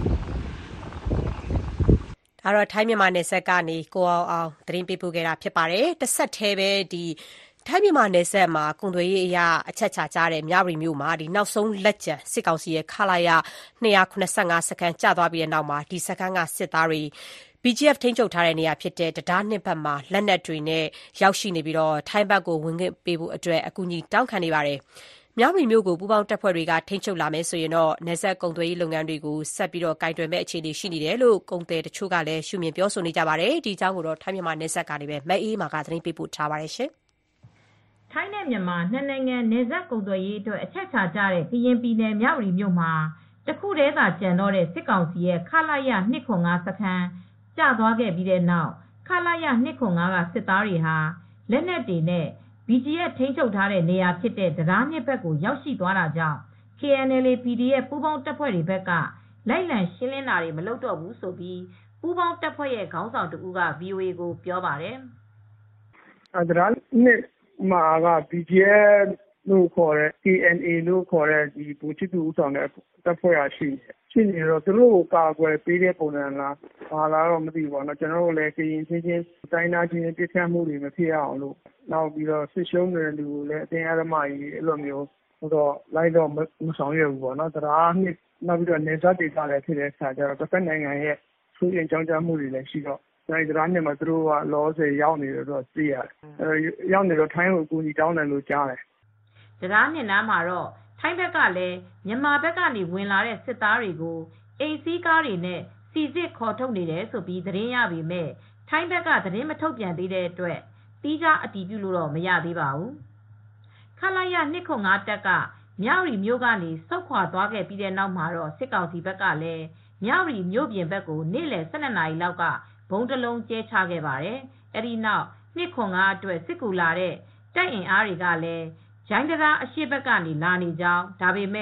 ဒါတော့ထိုင်းမြန်မာနယ်စပ်ကနေကိုအောင်အောင်သတင်းပေးပို့ခဲ့တာဖြစ်ပါတယ်တစ်ဆက်တည်းပဲဒီထိုင်းမြန်မာနယ်စပ်မှာကုန်သွယ်ရေးအရာအချက်ချာကြားတဲ့မြရီမျိုးမှာဒီနောက်ဆုံးလက်ကျန်စစ်ကောင်စီရဲ့ခလာရနှစ်ရာခုနှစ်ဆယ့်ငါစခန်းကျသွားပြီးတဲ့နောက်မှာဒီစခန်းကစစ်သားတွေ B G F ထိန်းချုပ်ထားတဲ့နေရာဖြစ်တဲ့တံတားနှစ်ဘက်မှာလက်နက်တွေနဲ့ရောက်ရှိနေပြီးတော့ထိုင်းဘက်ကိုဝင်ခွင့်ပေးဖို့အတွက်အကူအညီတောင်းခံနေပါတယ်။မြရီမျိုးကိုပူးပေါင်းတပ်ဖွဲ့တွေကထိန်းချုပ်လာမယ်ဆိုရင်တော့နယ်စပ်ကုန်သွယ်ရေးလုပ်ငန်းတွေကိုဆက်ပြီးတော့ကင်တွယ်မဲ့အခြေအနေရှိနေတယ်လို့ကုန်သည်တချို့ကလည်းရှုမြင်ပြောဆိုနေကြပါတယ်။ဒီအကြောင်းကိုတော့ထိုင်းမြန်မာနယ်စပ်ကနေပဲမအေးမာကသတင်းပေးပို့ထားပါတယ်ရှင်။ထိုင်းနဲ့မြန်မာနှစ်နိုင်ငံနယ်စပ်ကုန်သွယ်ရေးအတွက်အချက်ချာကြတဲ့ကရင်ပြည်နယ်မြရီမျိုးမှာတခုတည်းသာကျန်တော့တဲ့စစ်ကောင်စီရဲ့ခလာရနှစ်ခွန်ငါစခန်းကျသွားခဲ့ပြီးတဲ့နောက်ခလာရနှစ်ခွန်ငါကစစ်သားတွေဟာလက်နက်တွေနဲ့ B G F ထိန်းချုပ်ထားတဲ့နေရာဖြစ်တဲ့တရားနှစ်ဘက်ကိုရောက်ရှိသွားတာကြောင့် K N L A P D F ပူးပေါင်းတပ်ဖွဲ့တွေဘက်ကလိုက်လံရှင်းလင်းတာတွေမလုပ်တော့ဘူးဆိုပြီးပူးပေါင်းတပ်ဖွဲ့ရဲ့ခေါင်းဆောင်တဦးက V O A ကိုပြောပါတယ်။တရားနှစ်မှာက B G F လို့ခေါ်တဲ့ K N A လို့ခေါ်တဲ့ဒီပူချစ်သူဦးဆောင်တဲ့တပ်ဖွဲ့ရရှိတယ်။ရှိနေတော့သူတို့ကိုကာကွယ်ပေးတဲ့ပုံစံလားဘာလားတော့မသိဘူးပေါ့နော်ကျွန်တော်တို့လည်းကရင်ချင်းချင်းတိုင်းသားချင်းပြစ်ခတ်မှုတွေမဖြစ်အောင်လို့နောက်ပြီးတော့စစ်ရှုံးနေတဲ့လူကိုလည်းအတင်းအဓမ္မကြီးအဲ့လိုမျိုးတော့လိုက်တော့မဆောင်ရွက်ဘူးပေါ့နော်တရားနှစ်နောက်ပြီးတော့နေစားဒေသလည်းဖြစ်တဲ့အခါကျတော့တစ်ဖက်နိုင်ငံရဲ့ဆိုရင်ကြောင်းကြမှုတွေလည်းရှိတော့အဲဒီတရားနှစ်မှာသူတို့ကလောဆယ်ရောက်နေတော့သိရတယ်အဲရောက်နေတော့ထိုင်းကိုအကူအညီတောင်းတယ်လို့ကြားတယ်တရားနှစ်နားမှာတော့ထိုင်းဘက်ကလည်းမြန်မာဘက်ကနေဝင်လာတဲ့စစ်သားတွေကိုအိမ်စီးကားတွေနဲ့စီစစ်ခေါ်ထုတ်နေတယ်ဆိုပြီးသတင်းရပေမဲ့ထိုင်းဘက်ကသတင်းမထုတ်ပြန်သေးတဲ့အတွက်တီးခြားအတည်ပြုလို့တော့မရသေးပါဘူး။ခလာရနှစ်ခွန်ငါတပ်ကမြရီမြို့ကနေဆုတ်ခွာသွားခဲ့ပြီးတဲ့နောက်မှာတော့စစ်ကောင်စီဘက်ကလည်းမြရီမြို့ပြင်ဘက်ကိုနေ့လယ် ၁၂ နာရီလောက်ကဘုံတလုံးကျဲချခဲ့ပါတယ်။အဲဒီနောက်နှစ်ခွန်ငါအတွက်စစ်ကူလာတဲ့တပ်အင်အားတွေကလည်းဂျိုင်းတရာအရှိဘက်ကနေလာနေကြောင်းဒါပေမဲ့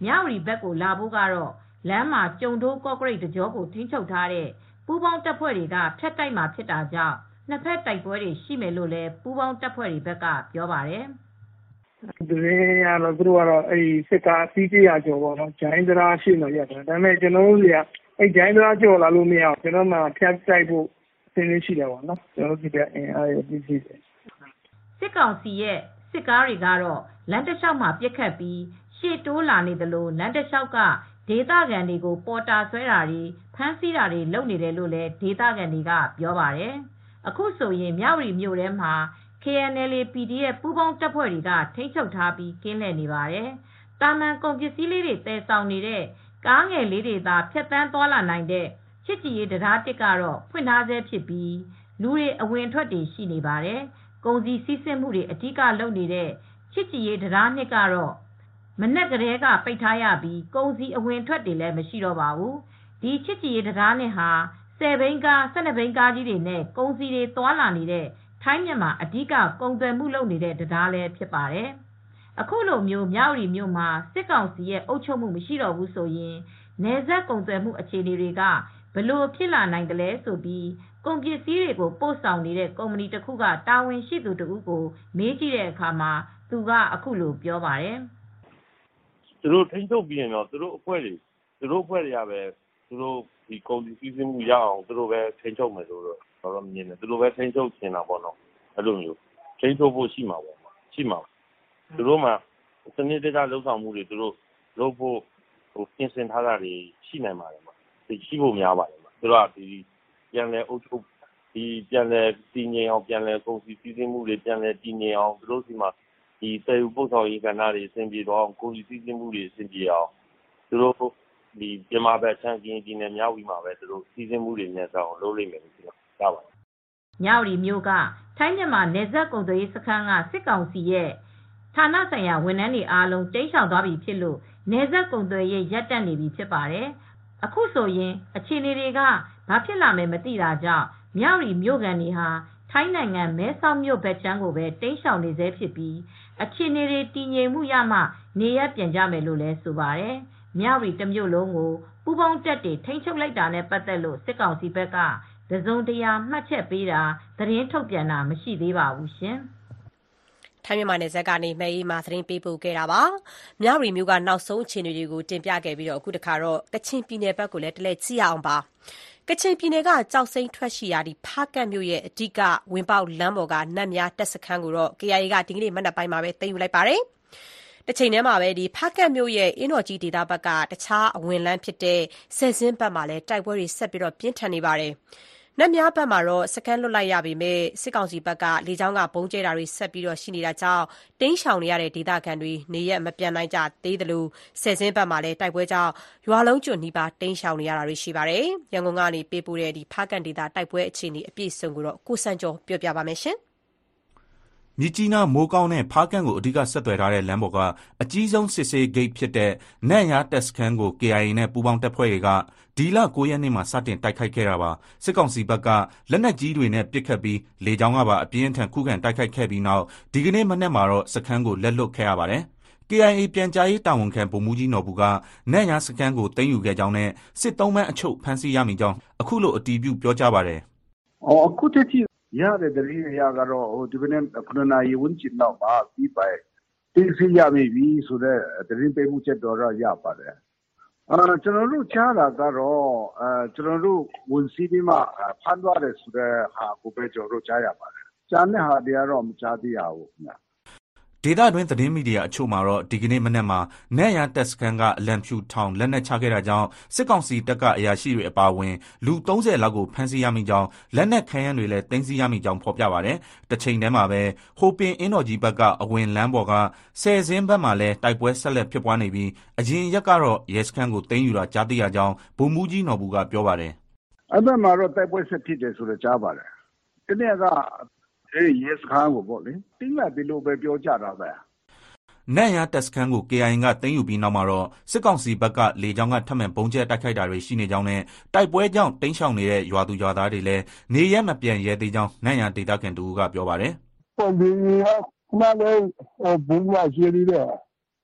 မြဝတီဘက်ကိုလာဖို့ကတော့လမ်းမှာကျုံထိုးကော့ကရိတ်တကြောကိုထိန်းချုပ်ထားတဲ့ပူးပေါင်းတပ်ဖွဲ့တွေကဖျက်တိုက်မှာဖြစ်တာကြောင့်နှစ်ဖက်တိုက်ပွဲတွေရှိမယ်လို့လည်းပူးပေါင်းတပ်ဖွဲ့တွေဘက်ကပြောပါတယ်။ဒီရတော့သူတို့ကတော့အဲဒီစစ်ကားစီးကြရကြောပေါ့နော်ဂျိုင်းဒရာရှိနေရတယ်ဒါပေမဲ့ကျွန်တော်တို့ကအဲဂျိုင်းဒရာကြောလာလို့မရအောင်ကျွန်တော်မှဖျက်တိုက်ဖို့အင်းလေးရှိတယ်ပေါ့နော်ကျွန်တော်ဒီကအင်အားရပြီးစီးတယ်စစ်ကောင်စီရဲ့စစ်ကားတွေကတော့လမ်းတစ်လျှောက်မှာပြစ်ခတ်ပြီးရှေ့တိုးလာနေသလိုလမ်းတစ်လျှောက်ကဒေသခံတွေကိုပေါ်တာဆွဲတာတွေဖမ်းဆီးတာတွေလုပ်နေတယ်လို့လည်းဒေသခံတွေကပြောပါတယ်အခုဆိုရင်မြဝတီမြို့ထဲမှာ K N L A P D F ပူးပေါင်းတပ်ဖွဲ့တွေကထိန်းချုပ်ထားပြီးကင်းလှည့်နေပါတယ်တာမန်ကုန်ပစ္စည်းလေးတွေတည်ဆောင်နေတဲ့ကားငယ်လေးတွေသာဖြတ်တန်းသွားလာနိုင်တဲ့ချစ်ကြည်ရေးတရားတစ်ကတော့ဖွင့်ထားဆဲဖြစ်ပြီးလူတွေအဝင်ထွက်တွေရှိနေပါတယ်ကုန်စည်စီးဆင်းမှုတွေအဓိကလုပ်နေတဲ့ချစ်ကြည်ရေးတရားနှစ်ကတော့မနက်ကလေးကပိတ်ထားရပြီးကုန်စည်အဝင်ထွက်တွေလည်းမရှိတော့ပါဘူးဒီချစ်ကြည်ရေးတရားနှစ်ဟာဆယ်ဘိန်းကားဆယ်နှစ်ဘိန်းကားကြီးတွေနဲ့ကုန်စည်တွေသွားလာနေတဲ့ထိုင်းမြန်မာအဓိကကုန်သွယ်မှုလုပ်နေတဲ့တရားလည်းဖြစ်ပါတယ်အခုလိုမျိုးမြဝတီမြို့မှာစစ်ကောင်စီရဲ့အုပ်ချုပ်မှုမရှိတော့ဘူးဆိုရင်နယ်စပ်ကုန်သွယ်မှုအခြေအနေတွေကဘလို့ဖြစ်လာနိုင်တယ်လဲဆိုပြီးကုန်ပစ္စည်းတွေကိုပို့ဆောင်နေတဲ့ကုမ္ပဏီတစ်ခုကတာဝန်ရှိသူတဦးကိုမေးကြည့်တဲ့အခါမှာသူကအခုလိုပြောပါတယ်သူတို့ထိန်းချုပ်ပြီးရင်တော့သူတို့အဖွဲ့တွေသူတို့အဖွဲ့တွေကပဲသူတို့ဒီကုန်စည်စီးဆင်းမှုရအောင်သူတို့ပဲထိန်းချုပ်မယ်လို့တော့တော့မြင်တယ်သူတို့ပဲထိန်းချုပ်ချင်တာပေါ့နော်အဲ့လိုမျိုးထိန်းချုပ်ဖို့ရှိမှာပေါ့ရှိမှာသူတို့မှာစနစ်တကျလှုပ်ဆောင်မှုတွေသူတို့လုပ်ဖို့ဟိုပြင်ဆင်ထားတာတွေရှိနိုင်ပါတယ်မှာဒီရှိဖို့များပါတယ်မှာသူတို့ကဒီပြန်လဲအုပ်ချုပ်ဒီပြန်လဲတည်ငြိမ်အောင်ပြန်လဲကုန်စည်စီးဆင်းမှုတွေပြန်လဲတည်ငြိမ်အောင်သူတို့စီမှာဒီတေယူပို့ဆောင်ရေးကဏ္ဍတွေအဆင်ပြေတော့ကုန်စည်စီးဆင်းမှုတွေအဆင်ပြေအောင်သူတို့ဒီမြန်မာဘက်ချမ်းကင်းဒီနယ်မြောက်ပြီးမှာပဲသူတို့စီးဆင်းမှုတွေနဲ့တောင်းလုပ်လိမ့်မယ်လို့ပြောတာပါမြဝတီမြို့ကထိုင်းမြန်မာနယ်စပ်ကုန်သွယ်ရေးစခန်းကစစ်ကောင်စီရဲ့ဌာနဆိုင်ရာဝန်ထမ်းတွေအားလုံးတိမ်းရှောင်သွားပြီဖြစ်လို့နယ်စပ်ကုန်သွယ်ရေးရပ်တန့်နေပြီဖြစ်ပါတယ်အခုဆိုရင်အခြေအနေတွေကဘာဖြစ်လာမယ်မသိတာကြောင့်မြဝတီမြို့ကန်တွေဟာထိုင်းနိုင်ငံမဲဆောက်မြို့ဘက်ချမ်းကိုပဲတိမ်းရှောင်နေသေးဖြစ်ပြီးအခြေအနေတွေတည်ငြိမ်မှုရမှနေရပြန်ကြမယ်လို့လည်းဆိုပါတယ်မြဝတီတစ်မြို့လုံးကိုပူပေါင်းတက်တွေထိန်းချုပ်လိုက်တာနဲ့ပတ်သက်လို့စစ်ကောင်စီဘက်ကတစုံတရာမှတ်ချက်ပေးတာသတင်းထုတ်ပြန်တာမရှိသေးပါဘူးရှင်ထိုင်းမြန်မာနယ်စပ်ကနေမဲအေးမှာသတင်းပေးပို့ခဲ့တာပါမြဝတီမြို့ကနောက်ဆုံးအခြေအနေတွေကိုတင်ပြခဲ့ပြီးတော့အခုတခါတော့ကချင်ပြည်နယ်ဘက်ကိုလည်းတလဲကြည့်ရအောင်ပါကချင်ပြည်နယ်ကကြောက်စိမ့်ထွက်ရှိရာဒီဖားကတ်မြို့ရဲ့အဓိကဝင်ပေါက်လမ်းပေါ်ကနတ်များတက်စခန်းကိုတော့ K I A ကဒီကနေ့မနက်ပိုင်းမှာပဲသိမ်းယူလိုက်ပါတယ်တစ်ချိန်တည်းမှာပဲဒီဖားကတ်မြို့ရဲ့အင်းတော်ကြီးဒေသဘက်ကတခြားအဝင်လန်းဖြစ်တဲ့ဆယ်စင်းဘက်မှာလည်းတိုက်ပွဲတွေဆက်ပြီးတော့ပြင်းထန်နေပါတယ်နတ်များဘက်မှာတော့စကန်လွတ်လိုက်ရပေမဲ့စစ်ကောင်စီဘက်ကလေကြောင်းကဘုံကျဲတာတွေဆက်ပြီးတော့ရှိနေတာကြောင့်တင်းရှောင်နေရတဲ့ဒေသခံတွေနေရက်မပြန်နိုင်ကြသေးသလိုဆယ်စင်းဘက်မှာလည်းတိုက်ပွဲကြောင့်ရွာလုံးကျွတ်နှီးပါတင်းရှောင်နေရတာတွေရှိပါတယ်ရန်ကုန်ကနေပေးပို့တဲ့ဒီဖားကန်ဒေသတိုက်ပွဲအခြေအနေအပြည့်စုံကိုတော့ကိုစံကျော်ပြောပြပါမယ်ရှင်မြစ်ကြီးနားမိုးကောင်းနဲ့ဖားကန့်ကိုအဓိကဆက်သွယ်ထားတဲ့လမ်းပေါ်ကအကြီးဆုံးစစ်ဆေးဂိတ်ဖြစ်တဲ့နတ်ရားတက်စခန်းကို K I A နဲ့ပူးပေါင်းတပ်ဖွဲ့တွေကဒီလကိုရက်နေ့မှာစတင်တိုက်ခိုက်ခဲ့တာပါစစ်ကောင်စီဘက်ကလက်နက်ကြီးတွေနဲ့ပစ်ခတ်ပြီးလေကြောင်းကပါအပြင်းထန်ခုခံတိုက်ခိုက်ခဲ့ပြီးနောက်ဒီကနေ့မနက်မှာတော့စခန်းကိုလက်လွတ်ခဲ့ရပါတယ် K I A ပြန်ကြားရေးတာဝန်ခံဗိုလ်မှူးကြီးနော်ဘူးကနတ်ရားစခန်းကိုသိမ်းယူခဲ့ကြောင်းနဲ့စစ်သုံးပန်းအချုပ်ဖမ်းဆီးရမိကြောင်းအခုလိုအတည်ပြုပြောကြားပါတယ်အော်အခုတည်းရတဲ့တည်းရကတော့ဟိုဒီနေ့ခုနနာရီဝန်ကျင်တော့ပါပြီးပိုင်တင်းစီရမိပြီဆိုတော့တရင်ပေးမှုချက်တော့ရပါတယ်အာကျွန်တော်တို့ချားတာကတော့အဲကျွန်တော်တို့ဝန်စီပြီးမှဖမ်းသွားတယ်ဆိုတော့ဟာကိုပဲကျွန်တော်တို့ကြားရပါတယ်ကြားတဲ့ဟာတွေကတော့မကြားသေးရဘူးခင်ဗျဒေသတွင်းသတင်းမီဒီယာအချို့မှာတော့ဒီကနေ့မနက်မှာနတ်ရန်တက်စကန်ကအလံဖြူထောင်လက်နက်ချခဲ့တာကြောင့်စစ်ကောင်စီတပ်ကအရာရှိတွေအပါအဝင်လူသုံးဆယ်လောက်ကိုဖမ်းဆီးရမိကြောင်းလက်နက်ခဲယမ်းတွေလည်းသိမ်းဆည်းရမိကြောင်းဖော်ပြပါတယ်။တစ်ချိန်တည်းမှာပဲဟိုပင်အင်းတော်ကြီးဘက်ကအဝင်လမ်းပေါ်ကဆယ်စင်းဘက်မှာလည်းတိုက်ပွဲဆက်လက်ဖြစ်ပွားနေပြီးအရင်ရက်ကတော့ရဲစခန်းကိုသိမ်းယူတာကြားသိရကြောင်းဗိုလ်မှူးကြီးနော်ဘူးကပြောပါတယ်။အဲ့ဘက်မှာတော့တိုက်ပွဲဆက်ဖြစ်တယ်ဆိုတော့ကြားပါတယ်။ဒီနေ့ကအဲရဲစခန်းကိုပေါ့လေတင်းလာပြီလို့ပဲပြောကြတာပဲ။နတ်ရတက်စခန်းကို K I A ကသိမ်းယူပြီးနောက်မှာတော့စစ်ကောင်စီဘက်ကလေကြောင်းကထပ်မံပုံကျဲတိုက်ခိုက်တာတွေရှိနေကြောင်းနဲ့တိုက်ပွဲကြောင့်တင်းရှောင်နေတဲ့ရွာသူရွာသားတွေလည်းနေရက်မပြန်ရဲသေးကြောင်းနတ်ရဒေသခံတူကပြောပါတယ်။ပုံပြီးကခဏလေးဘုံရရှိသေးတယ်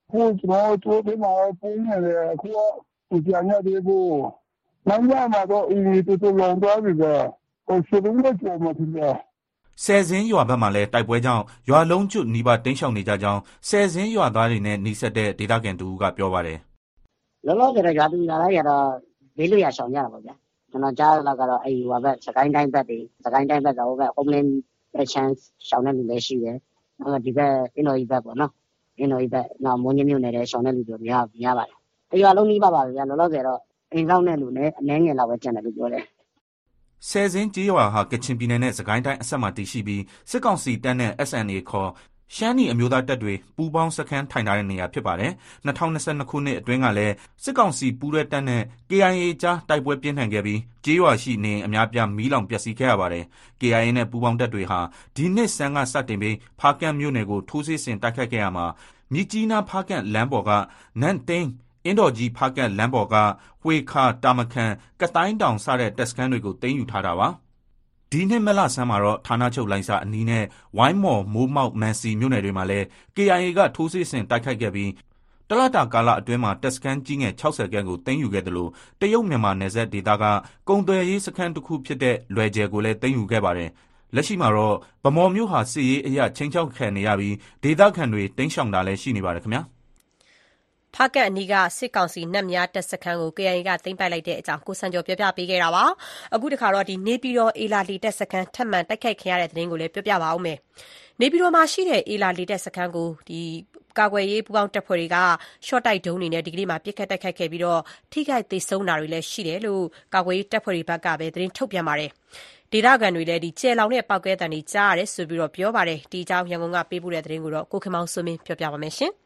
ခုကျွန်တော်တို့ဒီမှာပုံနေတယ်ခုကကြာညတဲ့ဘူးနောက်ရမှာတော့အင်းတူတူလုံးသွားပြီပဲဟိုစရုံးနဲ့ကြော်မှဖြစ်တယ်ဆယ်စင်းရွာဘက်မှာလည်းတိုက်ပွဲကြောင့်ရွာလုံးကျွတ်နီးပါးတိမ်းရှောင်နေကြကြောင်းဆယ်စင်းရွာသားတွေနဲ့နှိစက်တဲ့ဒေသခံတူကပြောပါတယ်လောလောဆယ်ရွာသူရွာသားတွေကတော့ဘေးလွတ်ရာရှောင်ကြတာပေါ့ဗျာကျွန်တော်ကြားတော့ကတော့အဲ့ရွာဘက်စကိုင်းတိုင်းဘက်တွေစကိုင်းတိုင်းဘက်ကဟိုဘက် homeland chance ရှောင်တဲ့လူလည်းရှိတယ်အဲ့ဒီဘက်အင်းတော်ကြီးဘက်ပေါ့နော်အင်းတော်ကြီးဘက်နောက်မွန်ကြီးမြို့နယ်လည်းရှောင်တဲ့လူတွေများများပါတယ်တရွာလုံးနီးပါပါဗျာလောလောဆယ်တော့အိမ်ဆောင်တဲ့လူနဲ့အနှဲငယ်လောက်ပဲကျန်တယ်လို့ပြောတယ်ဆယ်စင်းကြေးရွာဟာကချင်ပြည်နယ်နဲ့စကိုင်းတိုင်းအဆက်မှာတည်ရှိပြီးစစ်ကောင်စီတပ်နဲ့ S N A ခေါ်ရှမ်းနီအမျိုးသားတပ်တွေပူးပေါင်းစခန်းထိုင်ထားတဲ့နေရာဖြစ်ပါတယ်။၂၀၂၂ခုနှစ်အတွင်းကလည်းစစ်ကောင်စီပူးရဲတပ်နဲ့ K I A ကြားတိုက်ပွဲပြင်းထန်ခဲ့ပြီးကြေးရွာရှိနေအများပြားမီးလောင်ပျက်စီးခဲ့ရပါတယ်။ K I A နဲ့ပူးပေါင်းတပ်တွေဟာဒီနှစ်ဆန်းကစတင်ပြီးဖားကန့်မြို့နယ်ကိုထိုးစစ်ဆင်တိုက်ခိုက်ခဲ့ရမှာမြစ်ကြီးနားဖားကန့်လမ်းပေါ်ကနန့်သိန်းအင်းတော်ကြီးဖားကန့်လမ်းပေါ်ကဝှေခါတာမခန်ကတိုင်းတောင်စတဲ့တပ်စခန်းတွေကိုသိမ်းယူထားတာပါဒီနှစ်မလဆန်းမှာတော့ဌာနချုပ်လိုင်စာအနီးနဲ့ဝိုင်းမော်မိုးမောက်မန်စီမြို့နယ်တွေမှာလည်း K I A ကထိုးစစ်ဆင်တိုက်ခိုက်ခဲ့ပြီးတလတာကာလအတွင်းမှာတပ်စခန်းကြီးငယ်၆၀ခန်းကိုသိမ်းယူခဲ့တယ်လို့တရုတ်မြန်မာနယ်စပ်ဒေသကကုန်သွယ်ရေးစခန်းတစ်ခုဖြစ်တဲ့လွယ်ကျယ်ကိုလည်းသိမ်းယူခဲ့ပါတယ်လက်ရှိမှာတော့ဗမော်မြို့ဟာစစ်ရေးအရာချင်းချောက်ခံနေရပြီးဒေသခံတွေတိမ်းရှောင်တာလည်းရှိနေပါတယ်ခင်ဗျာဖားကန့်အနီးကစစ်ကောင်စီနတ်များတပ်စခန်းကို K I A ကသိမ်းပိုက်လိုက်တဲ့အကြောင်းကိုစံကျော်ပြောပြပေးခဲ့တာပါအခုတခါတော့ဒီနေပြည်တော်အေလာလီတပ်စခန်းထပ်မံတိုက်ခိုက်ခံရတဲ့သတင်းကိုလည်းပြောပြပါဦးမယ်နေပြည်တော်မှာရှိတဲ့အေလာလီတပ်စခန်းကိုဒီကာကွယ်ရေးပူးပေါင်းတပ်ဖွဲ့တွေကရှော့တိုက်ဒုံးတွေနဲ့ဒီကနေ့မှာပစ်ခတ်တိုက်ခိုက်ခဲ့ပြီးတော့ထိခိုက်သေဆုံးတာတွေလည်းရှိတယ်လို့ကာကွယ်ရေးတပ်ဖွဲ့တွေဘက်ကပဲသတင်းထုတ်ပြန်ပါတယ်ဒေသခံတွေလည်းဒီကျဲလောင်တဲ့ပောက်ကွဲတံတွေကြားရတယ်ဆိုပြီးတော့ပြောပါတယ်ဒီအကြောင်းရန်ကုန်ကပေးပို့တဲ့သတင်းကိုတော့ကိုခင်မောင်စိုးမင်းပြောပြပါမယ်ရှင်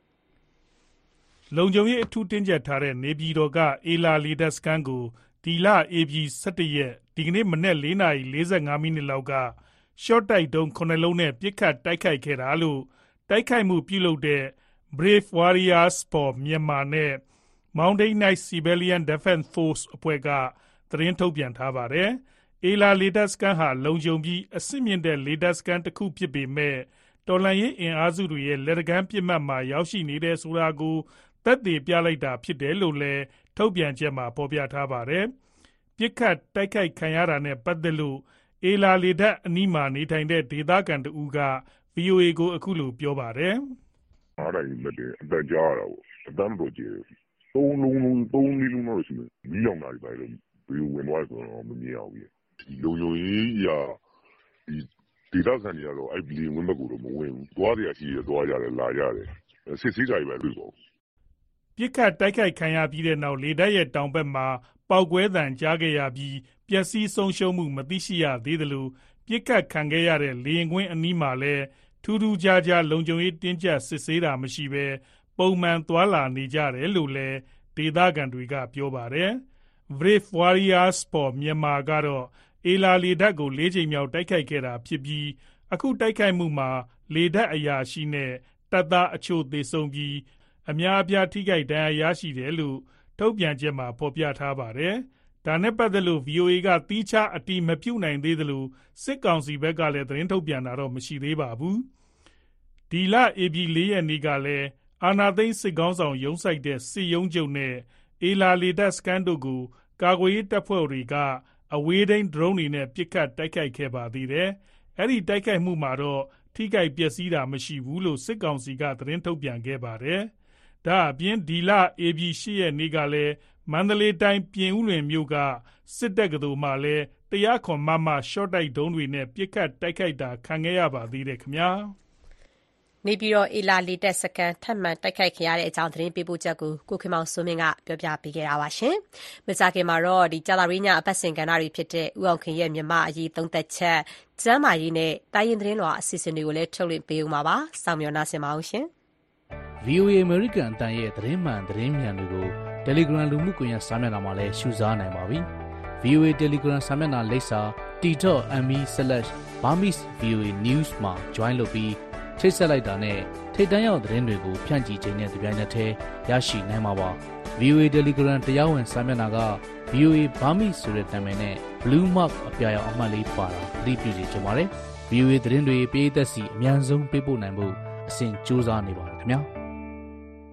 လုံခြုံရေးအထူးတင်းကျပ်ထားတဲ့နေပြည်တော်ကအေလာလီတပ်စခန်းကိုဒီလအေပီ၁၁ရက်ဒီကနေ့မနက်၄နာရီ၄၅မိနစ်လောက်ကရှော့တိုက်ဒုံးခုနှစ်လုံးနဲ့ပစ်ခတ်တိုက်ခိုက်ခဲ့တာလို့တိုက်ခိုက်မှုပြုလုပ်တဲ့ Brave Warriors for Myanmar နဲ့ Mountain Knights Civilian Defense Force အဖွဲ့ကသတင်းထုတ်ပြန်ထားပါတယ်။အေလာလေတပ်စခန်းဟာလုံခြုံပြီးအဆင့်မြင့်တဲ့လေတပ်စခန်းတစ်ခုဖြစ်ပေမဲ့တော်လှန်ရေးအင်အားစုတွေရဲ့လက်တကမ်းပစ်မှတ်မှာရောက်ရှိနေတဲ့ဆိုတာကိုသက်သေပြလိုက်တာဖြစ်တယ်လို့လည်းထုတ်ပြန်ချက်မှာဖော်ပြထားပါတယ်။ပြစ်ခတ်တိုက်ခိုက်ခံရတာနဲ့ပတ်သက်လို့အေလာလေတပ်အနီးမှာနေထိုင်တဲ့ဒေသခံတဦးက ဗွီအိုအေကိုအခုလိုပြောပါတယ်။အားရည်လက်တဲ့အတက်ကြားရတာပေါ့အတမ်းတော့ကျေသုံးလုံးလုံးသုံးလေးလုံးတော့ရှိမယ်မီးလောင်တာတွေပဲလို့ဘယ်ဝင်သွားဆိုတော့မမြင်အောင်ကြီးဒီလုံယုံရေးရာဒီဒေသခံတွေကတော့အဲ့ဒီဝင်ဘက်ကတော့မဝင်ဘူးသွားရရှိရသွားရတယ်လာရတယ်စစ်ဆေးကြရပဲလို့ပေါ့ပြစ်ခတ်တိုက်ခိုက်ခံရပြီးတဲ့နောက်လေတပ်ရဲ့တောင်ဘက်မှာပောက်ကွဲသံကြားခဲ့ရပြီးပျက်စီးဆုံးရှုံးမှုမသိရှိရသေးသလိုပြစ်ခတ်ခံခဲ့ရတဲ့လေရင်ကွင်းအနီးမှာလည်းထူးထူးခြားခြားလုံခြုံရေးတင်းကျပ်စစ်ဆေးတာမရှိဘဲပုံမှန်သွာလာနေကြတယ်လို့လည်းဒေသခံတွေကပြောပါတယ်။ Brave Warriors for Myanmar ကတော့အေလာလေတပ်ကို၄ချိန်မြောက်တိုက်ခိုက်ခဲ့တာဖြစ်ပြီးအခုတိုက်ခိုက်မှုမှာလေတပ်အရာရှိနဲ့တပ်သားအချို့သေဆုံးပြီးအများအပြားထိခိုက်ဒဏ်ရာရရှိတယ်လို့ထုတ်ပြန်ချက်မှာဖော်ပြထားပါတယ်။ဒါနဲ့ပတ်သက်လို့ ဗွီအိုအေကသီးခြားအတည်မပြုနိုင်သေးသလိုစစ်ကောင်စီဘက်ကလည်းသတင်းထုတ်ပြန်တာတော့မရှိသေးပါဘူး။ဒီလအေပီ၄ရက်နေ့ကလည်းအာနာသိန်းစစ်ကောင်းဆောင်ရုံးဆိုင်တဲ့စစ်ရုံးချုပ်နဲ့အေလာလေတပ်စကန်တို့ကိုကာကွယ်ရေးတပ်ဖွဲ့တွေကအဝေးထိန်းဒရုန်းတွေနဲ့ပစ်ခတ်တိုက်ခိုက်ခဲ့ပါသေးတယ်။အဲ့ဒီတိုက်ခိုက်မှုမှာတော့ထိခိုက်ပျက်စီးတာမရှိဘူးလို့စစ်ကောင်စီကသတင်းထုတ်ပြန်ခဲ့ပါတယ်။ဒါအပြင်ဒီလအေပီ၈ရက်နေ့ကလည်းမန္တလေးတိုင်းပြင်ဦးလွင်မြို့ကစစ်တပ်ကတူမှလည်းတရားခွန်မမရှော့တိုက်ဒုံးတွေနဲ့ပစ်ခတ်တိုက်ခိုက်တာခံခဲ့ရပါသေးတယ်ခင်ဗျာနေပြည်တော်အေလာလီတက်စကန်ထပ်မံတိုက်ခိုက်ခဲ့ရတဲ့အကြောင်းသတင်းပေးပို့ချက်ကိုကိုခင်မောင်စိုးမင်းကပြောပြပေးခဲ့တာပါရှင်။မကြခင်မှာတော့ဒီကြာလာရီညအပတ်စဉ်ကဏ္ဍတွေဖြစ်တဲ့ဥအောင်ခင်ရဲ့မြမအရေးသုံးသက်ချက်ကျမ်းမာရေးနဲ့တိုင်းရင်သတင်းလွှာအစီအစဉ်တွေကိုလည်းထုတ်လွှင့်ပေးဦးမှာပါ။စောင့်မျှော်နှားဆင်ပါအောင်ရှင်။ ဗီအိုအေ American အတန်ရဲ့သတင်းမှန်သတင်းမြန်တွေကို Telegram လူမှုကွန်ရက်စာမျက်နှာမှာလည်းရှုစားနိုင်ပါပြီ။ ဗီအိုအေ Telegram စာမျက်နှာလိပ်စာ t dot m e slash burmese voa news မှာ join လုပ်ပြီးချိတ်ဆက်လိုက်တာနဲ့ထိတ်တန့်ရောက်သတင်းတွေကိုဖြန့်ချီခြင်းနဲ့တပြိုင်နက်တည်းရရှိနိုင်မှာပါ။ ဗီအိုအေ Telegram တရားဝင်စာမျက်နှာက ဗီအိုအေ Burmese ဆိုတဲ့နာမည်နဲ့ Blue Mark အပြာရောင်အမှတ်လေးပါတာအသိပြုစီချင်ပါတယ်။ ဗီအိုအေသတင်းတွေပြည်သက်စီအမြန်ဆုံးပေးပို့နိုင်ဖို့အစဉ်ကြိုးစားနေပါတယ်ခင်ဗျာ။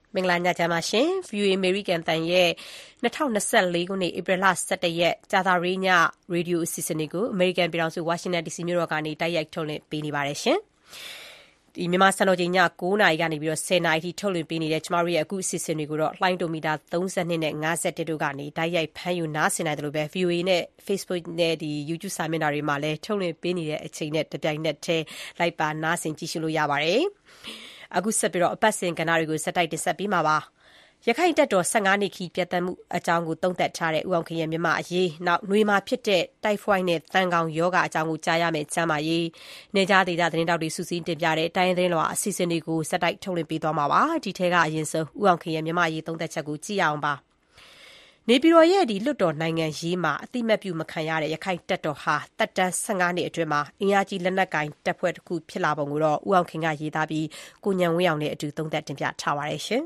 မင်္ဂလာညချမ်းပါရှင် ဗွီအိုအေ အမေရိကန်အသံရဲ့၂၀၂၄ခုနှစ်ဧပြီလ၁၁ရက်ကြာသပတေးညရေဒီယိုအစီအစဉ်တွေကိုအမေရိကန်ပြည်ထောင်စုဝါရှင်တန်ဒီစီမြို့တော်ကနေတိုက်ရိုက်ထုတ်လွှင့်ပေးနေပါတယ်ရှင်ဒီမြန်မာစံတော်ချိန်ည၉နာရီကနေပြီးတော့၁၀နာရီထိထုတ်လွှင့်ပေးနေတဲ့ကျမတို့ရဲ့အခုအစီအစဉ်တွေကိုတော့လှိုင်းဒိုမီတာ၃၂နဲ့၅၁တို့ကနေတိုက်ရိုက်ဖမ်းယူနားဆင်နိုင်တယ်လို့ပဲ ဗွီအိုအေနဲ့ Facebook နဲ့ဒီ YouTube စာမျက်နှာတွေမှာလည်းထုတ်လွှင့်ပေးနေတဲ့အချိန်နဲ့တပြိုင်နက်တည်းလိုက်ပါနားဆင်ကြည့်ရှုလို့ရပါတယ်အခုဆက်ပြီးတော့အပတ်စဉ်ကဏ္ဍတွေကိုစက်တိုက်တင်ဆက်ပေးမှာပါရခိုင်တပ်တော်၁၅နှစ်ခီးပြတ်သက်မှုအကြောင်းကိုတုံ့သက်ထားတဲ့ဦးအောင်ခင်ရဲ့မြန်မာအရေးနောက်နှွေမှာဖြစ်တဲ့တိုက်ဖွိုင်းနဲ့တန်ကောင်ယောဂအကြောင်းကိုကြားရမယ်ကျမ်းမာရေးနေကြားဒေတာသတင်းတောက်တွေစုစည်းတင်ပြတဲ့တိုင်းသတင်းလွှာအစီအစဉ်တွေကိုစက်တိုက်ထုတ်လွှင့်ပေးသွားမှာပါဒီထဲကအရင်ဆုံးဦးအောင်ခင်ရဲ့မြန်မာအရေးတုံ့သက်ချက်ကိုကြည့်ရအောင်ပါနေပြည်တော်ရဲ့ဒီလွတ်တော်နိုင်ငံရေးမှာအတိမတ်ပြုမခံရတဲ့ရခိုင်တပ်တော်ဟာတပ်တန်း၁၅နှစ်အတွင်းမှာအင်အားကြီးလက်နက်ကင်တပ်ဖွဲ့တစ်ခုဖြစ်လာပုံကိုတော့ဦးအောင်ခင်ကရေးသားပြီးကိုညံဝင်းအောင်နဲ့အတူသုံးသပ်တင်ပြထားပါတယ်ရှင်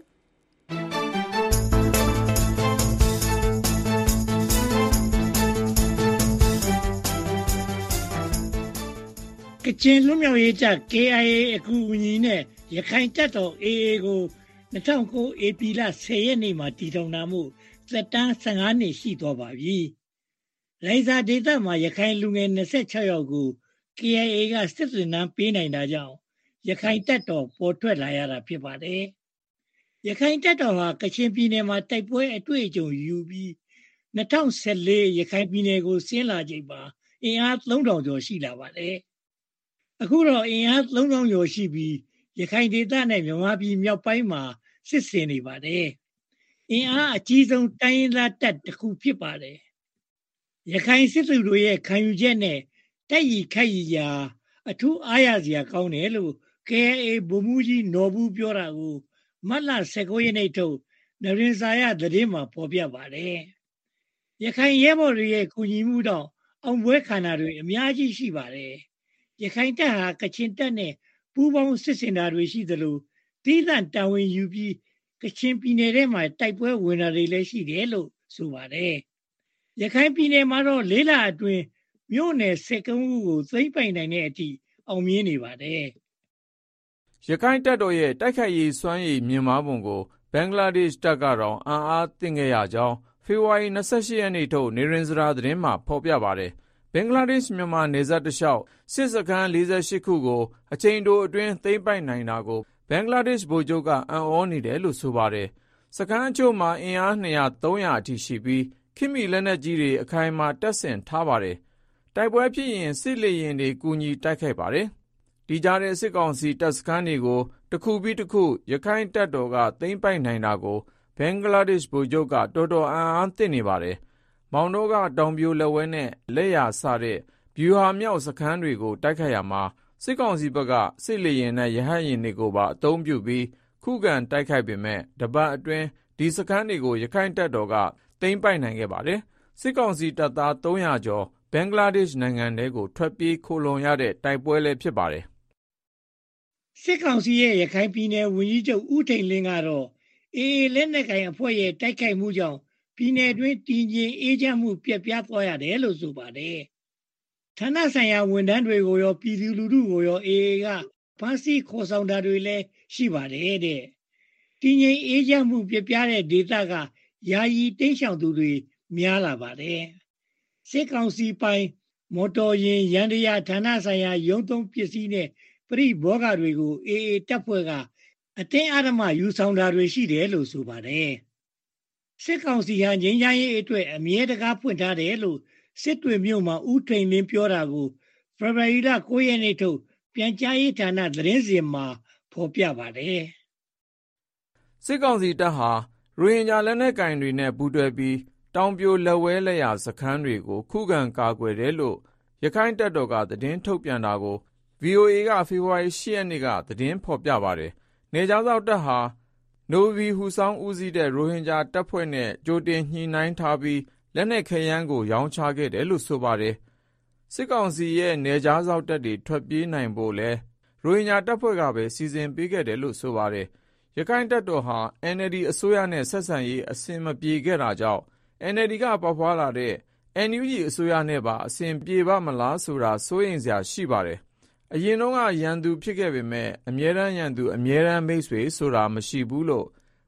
ကချင်လွတ်မြောက်ရေးတပ် ကေ အိုင် အေ အကူအညီနဲ့ရခိုင်တပ်တော် အေ အေ ကို၂၀၀၉ဧပြီလ၁၀ရက်နေ့မှာတည်ထောင်တာမှုသက်တမ်း၁၅နှစ်ရှိသွားပါပြီ။လိုင်ဇာဒေသမှာရခိုင်လူငယ်၂၆ယောက်ကို ကေ အိုင် အေ ကစစ်သွင်းနှံပေးနိုင်တာကြောင့်ရခိုင်တပ်တော်ပေါ်ထွက်လာရတာဖြစ်ပါတယ်။ရခိုင်တပ်တော်ဟာကချင်ပြည်နယ်မှာတိုက်ပွဲအတွေ့အကြုံယူပြီး၂၀၁၄ရခိုင်ပြည်နယ်ကိုဆင်းလာချိန်မှာအင်အားသုံးထောင်ကျော်ရှိလာပါတယ်။အခုတော့အင်အားသုံးထောင်ကျော်ရှိပြီးရခိုင်ဒေသနဲ့မြန်မာပြည်မြောက်ပိုင်းမှာစစ်ဆင်နေပါတယ်။အင်အားအကြီးဆုံးတိုင်းရင်းသားတပ်တစ်ခုဖြစ်ပါတယ်။ရခိုင်စစ်သူတို့ရဲ့ခံယူချက်နဲ့တိုက်ရီခိုက်ရီရာအထူးအားရစရာကောင်းတယ်လို့ ကေ အိုင် အေ ဗိုလ်မှူးကြီးနော်ဘူးပြောတာကိုမတ်လ၁၉ရက်နေ့ထုတ်နရင်စာရသတင်းမှာဖော်ပြပါတယ်။ရခိုင်ရဲဘော်တွေရဲ့ကူညီမှုတော့အောင်ပွဲခံတာတွေအများကြီးရှိပါတယ်။ရခိုင်တပ်ဟာကချင်တပ်နဲ့ပူးပေါင်းစစ်ဆင်တာတွေရှိသလိုသီးသန့်တာဝန်ယူပြီးကချင်ပြည်နယ်ထဲမှာတိုက်ပွဲဝင်တာတွေလည်းရှိတယ်လို့ဆိုပါတယ်။ရခိုင်ပြည်နယ်မှာတော့လေးလအတွင်းမြို့နယ်၁၀ခုကိုသိမ်းပိုက်နိုင်တဲ့အထိအောင်မြင်နေပါတယ်။ရခိုင်တပ်တော်ရဲ့တိုက်ခိုက်ရေးစွမ်းရည်မြင့်မားပုံကိုဘင်္ဂလားဒေ့ရှ်တပ်ကတော့အံ့အားသင့်ခဲ့ရကြောင်းဖေဖော်ဝါရီ၂၈ရက်နေ့ထုတ်နေရင်စရာသတင်းမှာဖော်ပြပါတယ်။ဘင်္ဂလားဒေ့ရှ်မြန်မာနယ်စပ်တစ်လျှောက်စစ်စခန်း၄၈ခုကိုအချိန်တိုအတွင်းသိမ်းပိုက်နိုင်တာကိုဘင်္ဂလားဒေ့ရှ်ဗိုလ်ချုပ်ကအံ့ဩနေတယ်လို့ဆိုပါတယ်။စခန်းအချို့မှာအင်အား၂၀၀ ၃၀၀အထိရှိပြီးခေတ်မီလက်နက်ကြီးတွေအခိုင်အမာတပ်ဆင်ထားပါတယ်။တိုက်ပွဲဖြစ်ရင်စစ်လေယာဉ်တွေကူညီတိုက်ခိုက်ပါတယ်။ဒီကြားတဲ့စစ်ကောင်စီတပ်စခန်းတွေကိုတစ်ခုပြီးတစ်ခုရခိုင်တပ်တော်ကသိမ်းပိုက်နိုင်တာကိုဘင်္ဂလားဒေ့ရှ်ဗိုလ်ချုပ်ကတော်တော်အံ့အားသင့်နေပါတယ်။မောင်တို့ကတောင်ပြိုလက်ဝဲနဲ့လက်ရစတဲ့ဗျူဟာမြောက်စခန်းတွေကိုတိုက်ခိုက်ရမှာစစ်ကောင်စီဘက်ကစစ်လေယာဉ်နဲ့ရဟတ်ယာဉ်တွေကိုပါအသုံးပြုပြီးခုခံတိုက်ခိုက်ပေမဲ့တပတ်အတွင်းဒီစခန်းတွေကိုရခိုင်တပ်တော်ကသိမ်းပိုက်နိုင်ခဲ့ပါတယ်။စစ်ကောင်စီတပ်သား၃၀၀ကျော်ဘင်္ဂလားဒေ့ရှ်နိုင်ငံထဲကိုထွက်ပြေးခိုလုံရတဲ့တိုက်ပွဲလည်းဖြစ်ပါတယ်။စစ်ကောင်စီရဲ့ရခိုင်ပြည်နယ်ဝန်ကြီးချုပ်ဦးထိန်လင်းကတော့အေအေလက်နက်ကိုင်အဖွဲ့ရဲ့တိုက်ခိုက်မှုကြောင့်ပြည်နယ်တွင်းတည်ငြိမ်အေးချမ်းမှုပြတ်ပြားသွားရတယ်လို့ဆိုပါတယ်။ဌာနဆိုင်ရာဝန်ထမ်းတွေကိုရောပြည်သူလူထုကိုရောအေအေကဖမ်းဆီးခေါ်ဆောင်တာတွေလည်းရှိပါတယ်တဲ့။တည်ငြိမ်အေးချမ်းမှုပြတ်ပြားတဲ့ဒေသကယာယီတိမ်းရှောင်သူတွေများလာပါတယ်။စစ်ကောင်စီပိုင်မော်တော်ယာဉ်ရန်တရားဌာနဆိုင်ရာရုံးသုံးပစ္စည်းနဲ့ပရိဘောဂတွေကိုအေအေတပ်ဖွဲ့ကအတင်းအဓမ္မယူဆောင်တာတွေရှိတယ်လို့ဆိုပါတယ်။စစ်ကောင်စီဟာငြိမ်းချမ်းရေးအတွက်အမြဲတကားဖွင့်ထားတယ်လို့စစ်တွေမြို့မှာဦးထိန်လင်းပြောတာကိုဖေဖော်ဝါရီလ၉ရက်နေ့ထုတ်ပြန်ကြားရေးဌာနသတင်းစဉ်မှာဖော်ပြပါတယ်။စစ်ကောင်စီတပ်ဟာရိုဟင်ဂျာလက်နက်ကိုင်တွေနဲ့ပူးတွဲပြီးတောင်ပြိုလက်ဝဲလက်ရာစခန်းတွေကိုခုခံကာကွယ်တယ်လို့ရခိုင်တပ်တော်ကသတင်းထုတ်ပြန်တာကို ဗွီအိုအေ ကဖေဖော်ဝါရီ၈ရက်နေ့ကသတင်းဖော်ပြပါတယ်။နေကြားစောက်တပ်ဟာနိုဗီဟူဆောင်းဦးစီးတဲ့ရိုဟင်ဂျာတပ်ဖွဲ့နဲ့ကြိုတင်ညှိနှိုင်းထားပြီးလက်နက်ခဲယမ်းကိုရောင်းချခဲ့တယ်လို့ဆိုပါတယ်။စစ်ကောင်စီရဲ့နေကြားစောက်တပ်တွေထွက်ပြေးနိုင်ဖို့လဲရိုဟင်ဂျာတပ်ဖွဲ့ကပဲစီစဉ်ပေးခဲ့တယ်လို့ဆိုပါတယ်။ရခိုင်တပ်တော်ဟာ အန်အယ်လ်ဒီ အစိုးရနဲ့ဆက်ဆံရေးအဆင်မပြေခဲ့တာကြောင့် အန်အယ်လ်ဒီ ကပေါက်ဖွားလာတဲ့ အန်ယူဂျီ အစိုးရနဲ့ပါအဆင်ပြေပါမလားဆိုတာစိုးရိမ်စရာရှိပါတယ်။အရင်တော့ကရန်သူဖြစ်ခဲ့ပေမဲ့အမြဲတမ်းရန်သူအမြဲတမ်းမိတ်ဆွေဆိုတာမရှိဘူးလို့ဗ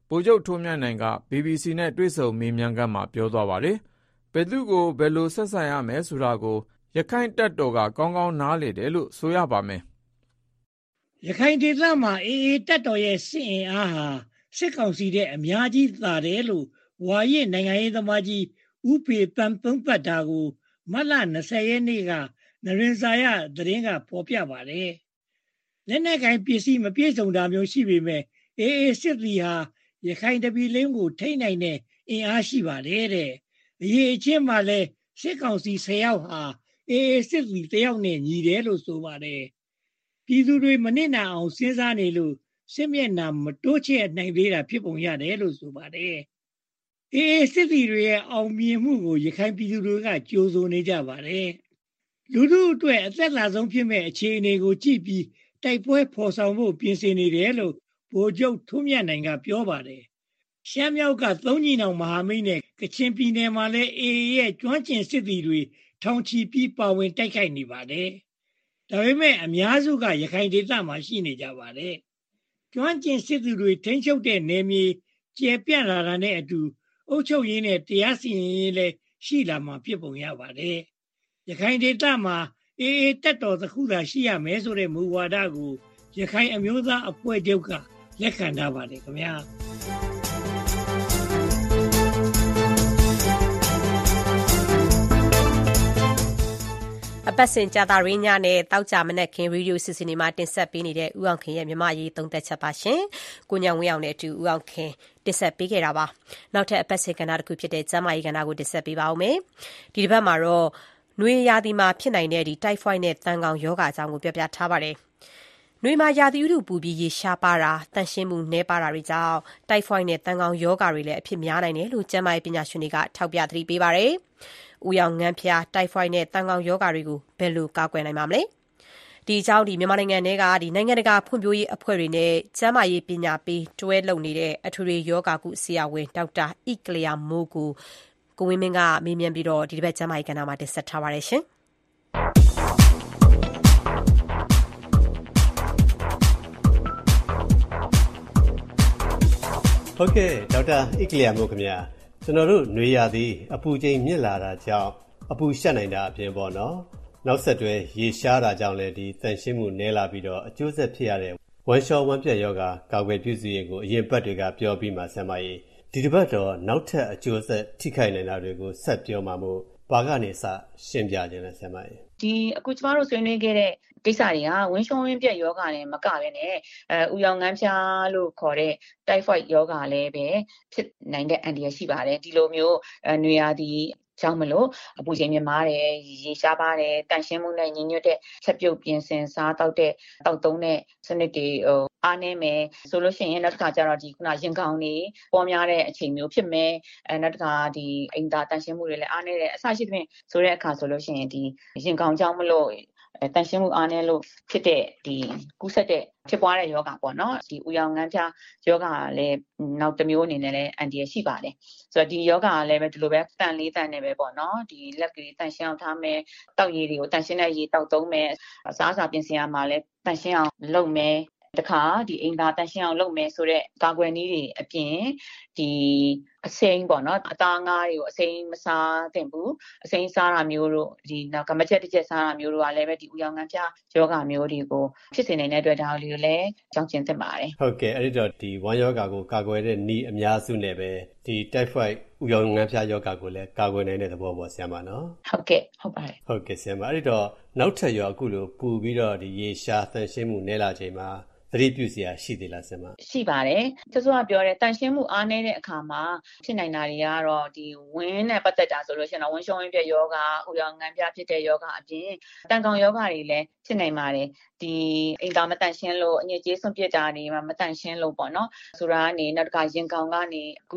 ဗိုလ်ချုပ်ထွန်းမြတ်နိုင်က ဘီဘီစီ နဲ့တွေ့ဆုံမေးမြန်းခန်းမှာပြောသွားပါတယ်။ဘယ်သူကိုဘယ်လိုဆက်ဆံရမယ်ဆိုတာကိုရခိုင်တပ်တော်ကကောင်းကောင်းနားလေတယ်လို့ဆိုရပါမယ်။ရခိုင်ဒေသမှာအေအေတပ်တော်ရဲ့စစ်အင်အားဟာစစ်ကောင်စီတဲ့အများကြီးသာတယ်လို့ဝါရင့်နိုင်ငံရေးသမားကြီးဦးဖေတန်သုံးသပ်တာကိုမတ်လ၂၀ရက်နေ့ကနရင်စာရသတင်းကဖော်ပြပါတယ်။လက်နက်ကိုင်ပစ္စည်းမပြည့်စုံတာမျိုးရှိပေမဲ့အေအေစစ်သည်ဟာရခိုင်တပြည်လုံးကိုထိန်းနိုင်တဲ့အင်အားရှိပါတယ်တဲ့အရေးအချင်းမှာလဲစစ်ကောင်စီဆယ်ယောက်ဟာအေအေစစ်သည်တယောက်နဲ့ညီတယ်လို့ဆိုပါတယ်။ပြည်သူတွေမနစ်နာအောင်စဉ်းစားနေလို့စစ်မျက်နှာမတိုးချဲ့နိုင်သေးတာဖြစ်ပုံရတယ်လို့ဆိုပါတယ်။အေအေစစ်သည်တွေရဲ့အောင်မြင်မှုကိုရခိုင်ပြည်သူတွေကကြိုးဆိုနေကြပါတယ်။လူထုအတွက်အသက်သာဆုံးဖြစ်မဲ့အခြေအနေကိုကြည့်ပြီးတိုက်ပွဲဖော်ဆောင်ဖို့ပြင်ဆင်နေတယ်လို့ဗိုလ်ချုပ်ထွန်းမြတ်နိုင်ကပြောပါတယ်။ရှမ်းမြောက်ကသုံးညီနောင်မဟာမိတ်နဲ့ကချင်ပြည်နယ်မှာလည်းအေအေရဲ့ကျွမ်းကျင်စစ်သည်တွေထောင်ချီပြီးပါဝင်တိုက်ခိုက်နေပါတယ်။ဒါပေမဲ့အများစုကရခိုင်ဒေသမှာရှိနေကြပါတယ်။ကျွမ်းကျင်စစ်သည်တွေထိန်းချုပ်တဲ့နယ်မြေကျယ်ပြန့်လာတာနဲ့အတူအုပ်ချုပ်ရေးနဲ့တရားစီရင်ရေးလည်းရှိလာမှာဖြစ်ပုံရပါတယ်။ရခိုင်ဒေသမှာအေအေတပ်တော်တစ်ခုသာရှိရမယ်ဆိုတဲ့မူဝါဒကိုရခိုင်အမျိုးသားအဖွဲ့ချုပ်ကလက်ခံထားပါတယ်ခင်ဗျာ။အပတ်စဉ်ကြာသပတေးညနဲ့တောက်ကြမနက်ခင်းရေဒီယိုစီစဉ်တွေမှာတင်ဆက်ပေးနေတဲ့ဦးအောင်ခင်ရဲ့မြန်မာရေးသုံးသက်ချက်ပါရှင်။ကိုညံဝင်းအောင်နဲ့အတူဦးအောင်ခင်တင်ဆက်ပေးခဲ့တာပါ။နောက်ထပ်အပတ်စဉ်ကဏ္ဍတစ်ခုဖြစ်တဲ့ကျန်းမာရေးကဏ္ဍကိုတင်ဆက်ပေးပါဦးမယ်။ဒီတစ်ပတ်မှာတော့နွေရာသီမှာဖြစ်နိုင်တဲ့ဒီတိုက်ဖွိုက်နဲ့သံကောင်ယောဂါအကြောင်းကိုပြပြထားပါတယ်။နွေမှာရာသီဥတုပူပြီးရေရှားပါတာတန့်ရှင်းမှုနှဲပါတာတွေကြောင့်တိုက်ဖွိုက်နဲ့သံကောင်ယောဂါတွေလည်းအဖြစ်များနိုင်တယ်လို့ကျန်းမာရေးပညာရှင်တွေကထောက်ပြသတိပေးပါတယ်။ဥယောင်ငန်းဖျားတိုက်ဖွိုက်နဲ့တန်ကောင်ယောဂါတွေကိုဘယ်လိုကာကွယ်နိုင်မှာမလဲဒီအကြောင်းဒီမြန်မာနိုင်ငံထဲကဒီနိုင်ငံတကာဖွံ့ဖြိုးရေးအဖွဲ့တွေနဲ့ကျန်းမာရေးပညာပေးတွဲလုပ်နေတဲ့အထွေထွေယောဂါကုဆရာဝန်ဒေါက်တာဣကလျာမိုးကိုကိုဝင်းမင်းကမေးမြန်းပြီးတော့ဒီတစ်ပတ်ကျန်းမာရေးကဏ္ဍမှာတင်ဆက်ထားပါတယ်ရှင်ဟုတ်ကဲ့ဒေါက်တာဣကလျာမိုးခင်ဗျာကျွန်တော်တို့နွေရာသီအပူချိန်မြင့်လာတာကြောင့်အပူရှက်နိုင်တာအပြင်ပေါ့နော်နောက်ဆက်တွဲရေရှားတာကြောင့်လည်းဒီတန်ရှင်းမှုနည်းလာပြီးတော့အကျိုးဆက်ဖြစ်ရတဲ့ဝမ်းလျှောဝမ်းပြတ်ယောဂကာကွယ်ပြုစုရေးကိုအရင်ပတ်တွေကပြောပြီးမှဆံမကြီးဒီတစ်ပတ်တော့နောက်ထပ်အကျိုးဆက်ထိခိုက်နိုင်တာတွေကိုဆက်ပြောမှမို့ဘာကနေစရှင်းပြခြင်းလဲဆံမကြီးဒီအခုကျမတို့ဆွေးနွေးခဲ့တဲ့ကိစ္စတွေကဝင်းရှုံးဝင်းပြက်ယောဂနဲ့မကပဲနဲ့အဲဥယောင်ငန်းဖျားလို့ခေါ်တဲ့ typhoid ယောဂလည်းပဲဖြစ်နိုင်တဲ့အန္တရာယ်ရှိပါတယ်ဒီလိုမျိုးနွေရာသီကြောင့်မလို့အပူချိန်မြင့်မားတယ်ရေရှားပါတယ်တန့်ရှင်းမှုနဲ့ညီညွတ်တဲ့ချက်ပြုတ်ပြင်ဆင်စားတောက်တဲ့တောက်သုံးတဲ့စနစ်တွေဟိုအားနေမယ်ဆိုလို့ရှိရင်နောက်တစ်ခါကျတော့ဒီခုနရင်ကောင်းတွေပေါ်များတဲ့အချိန်မျိုးဖြစ်မယ်အဲနောက်တစ်ခါဒီအိမ်သာတန့်ရှင်းမှုတွေလည်းအားနေတယ်အဆရှိသဖြင့်ဆိုတဲ့အခါဆိုလို့ရှိရင်ဒီရင်ကောင်းကြောင့်မလို့အဲတန်ရှင်းမှုအားနည်းလို့ဖြစ်တဲ့ဒီကူးဆက်တဲ့ဖြစ်ပွားတဲ့ယောဂပေါ့နော်ဒီဥယောင်ငန်းဖျားယောဂကလည်းနောက်တစ်မျိုးအနေနဲ့လည်းအန်တီရရှိပါတယ်ဆိုတော့ဒီယောဂကလည်းပဲဒီလိုပဲတန်လေးတန်နေပဲပေါ့နော်ဒီလက်ကလေးတန်ရှင်းအောင်ထားမယ်တောက်ရည်တွေကိုတန်ရှင်းတဲ့ရည်တောက်သုံးမယ်အစားအစာပြင်ဆင်ရမှာလည်းတန်ရှင်းအောင်လုပ်မယ်တခါဒီအိမ်သာတန်ရှင်းအောင်လုပ်မယ်ဆိုတော့ကာကွယ်နည်းတွေအပြင်ဒီအစိမ်းပေါ့နော်အသားငါးတွေကိုအစိမ်းမစားသင့်ဘူးအစိမ်းစားတာမျိုးတို့ဒီနောက်ကမချက်တစ်ချက်စားတာမျိုးတို့ကလည်းပဲဒီဥယောင်ငန်းဖျားယောဂမျိုးတွေကိုဖြစ်စေနိုင်တဲ့အတွက်ဒါလေးကိုလည်းကြောင်းကျင်သင့်ပါတယ်ဟုတ်ကဲ့အဲ့ဒီတော့ဒီဝမ်းယောဂကိုကာကွယ်တဲ့နည်းအများစုနဲ့ပဲဒီ typhoid ဥယောင်ငန်းဖျားယောဂကိုလည်းကာကွယ်နိုင်တဲ့သဘောပေါ့ဆရာမနော်ဟုတ်ကဲ့ဟုတ်ပါတယ်ဟုတ်ကဲ့ဆရာမအဲ့ဒီတော့နောက်ထပ်ရောအခုလိုပူပြီးတော့ဒီရေရှားသန့်ရှင်းမှုနည်းလာချိန်မှာသတိပြုစရာရှိသေးလားဆရာမရှိပါတယ်ကျဆိုကပြောတယ်တန်ရှင်းမှုအားနည်းတဲ့အခါမှာဖြစ်နိုင်တာတွေကတော့ဒီဝင်းနဲ့ပတ်သက်တာဆိုလို့ရှိရင်တော့ဝင်းရှုံးဝင်းပြက်ယောဂဥယောင်ငန်းပြဖြစ်တဲ့ယောဂအပြင်တန်ကောင်ယောဂတွေလည်းဖြစ်နိုင်ပါတယ်ဒီအိမ်သာမတန်ရှင်းလို့အညစ်အကြေးဆွန့်ပစ်တာတွေမှာမတန်ရှင်းလို့ပေါ့နော်ဆိုတာကနေနောက်တစ်ခါရင်ကောင်ကနေကုဆက်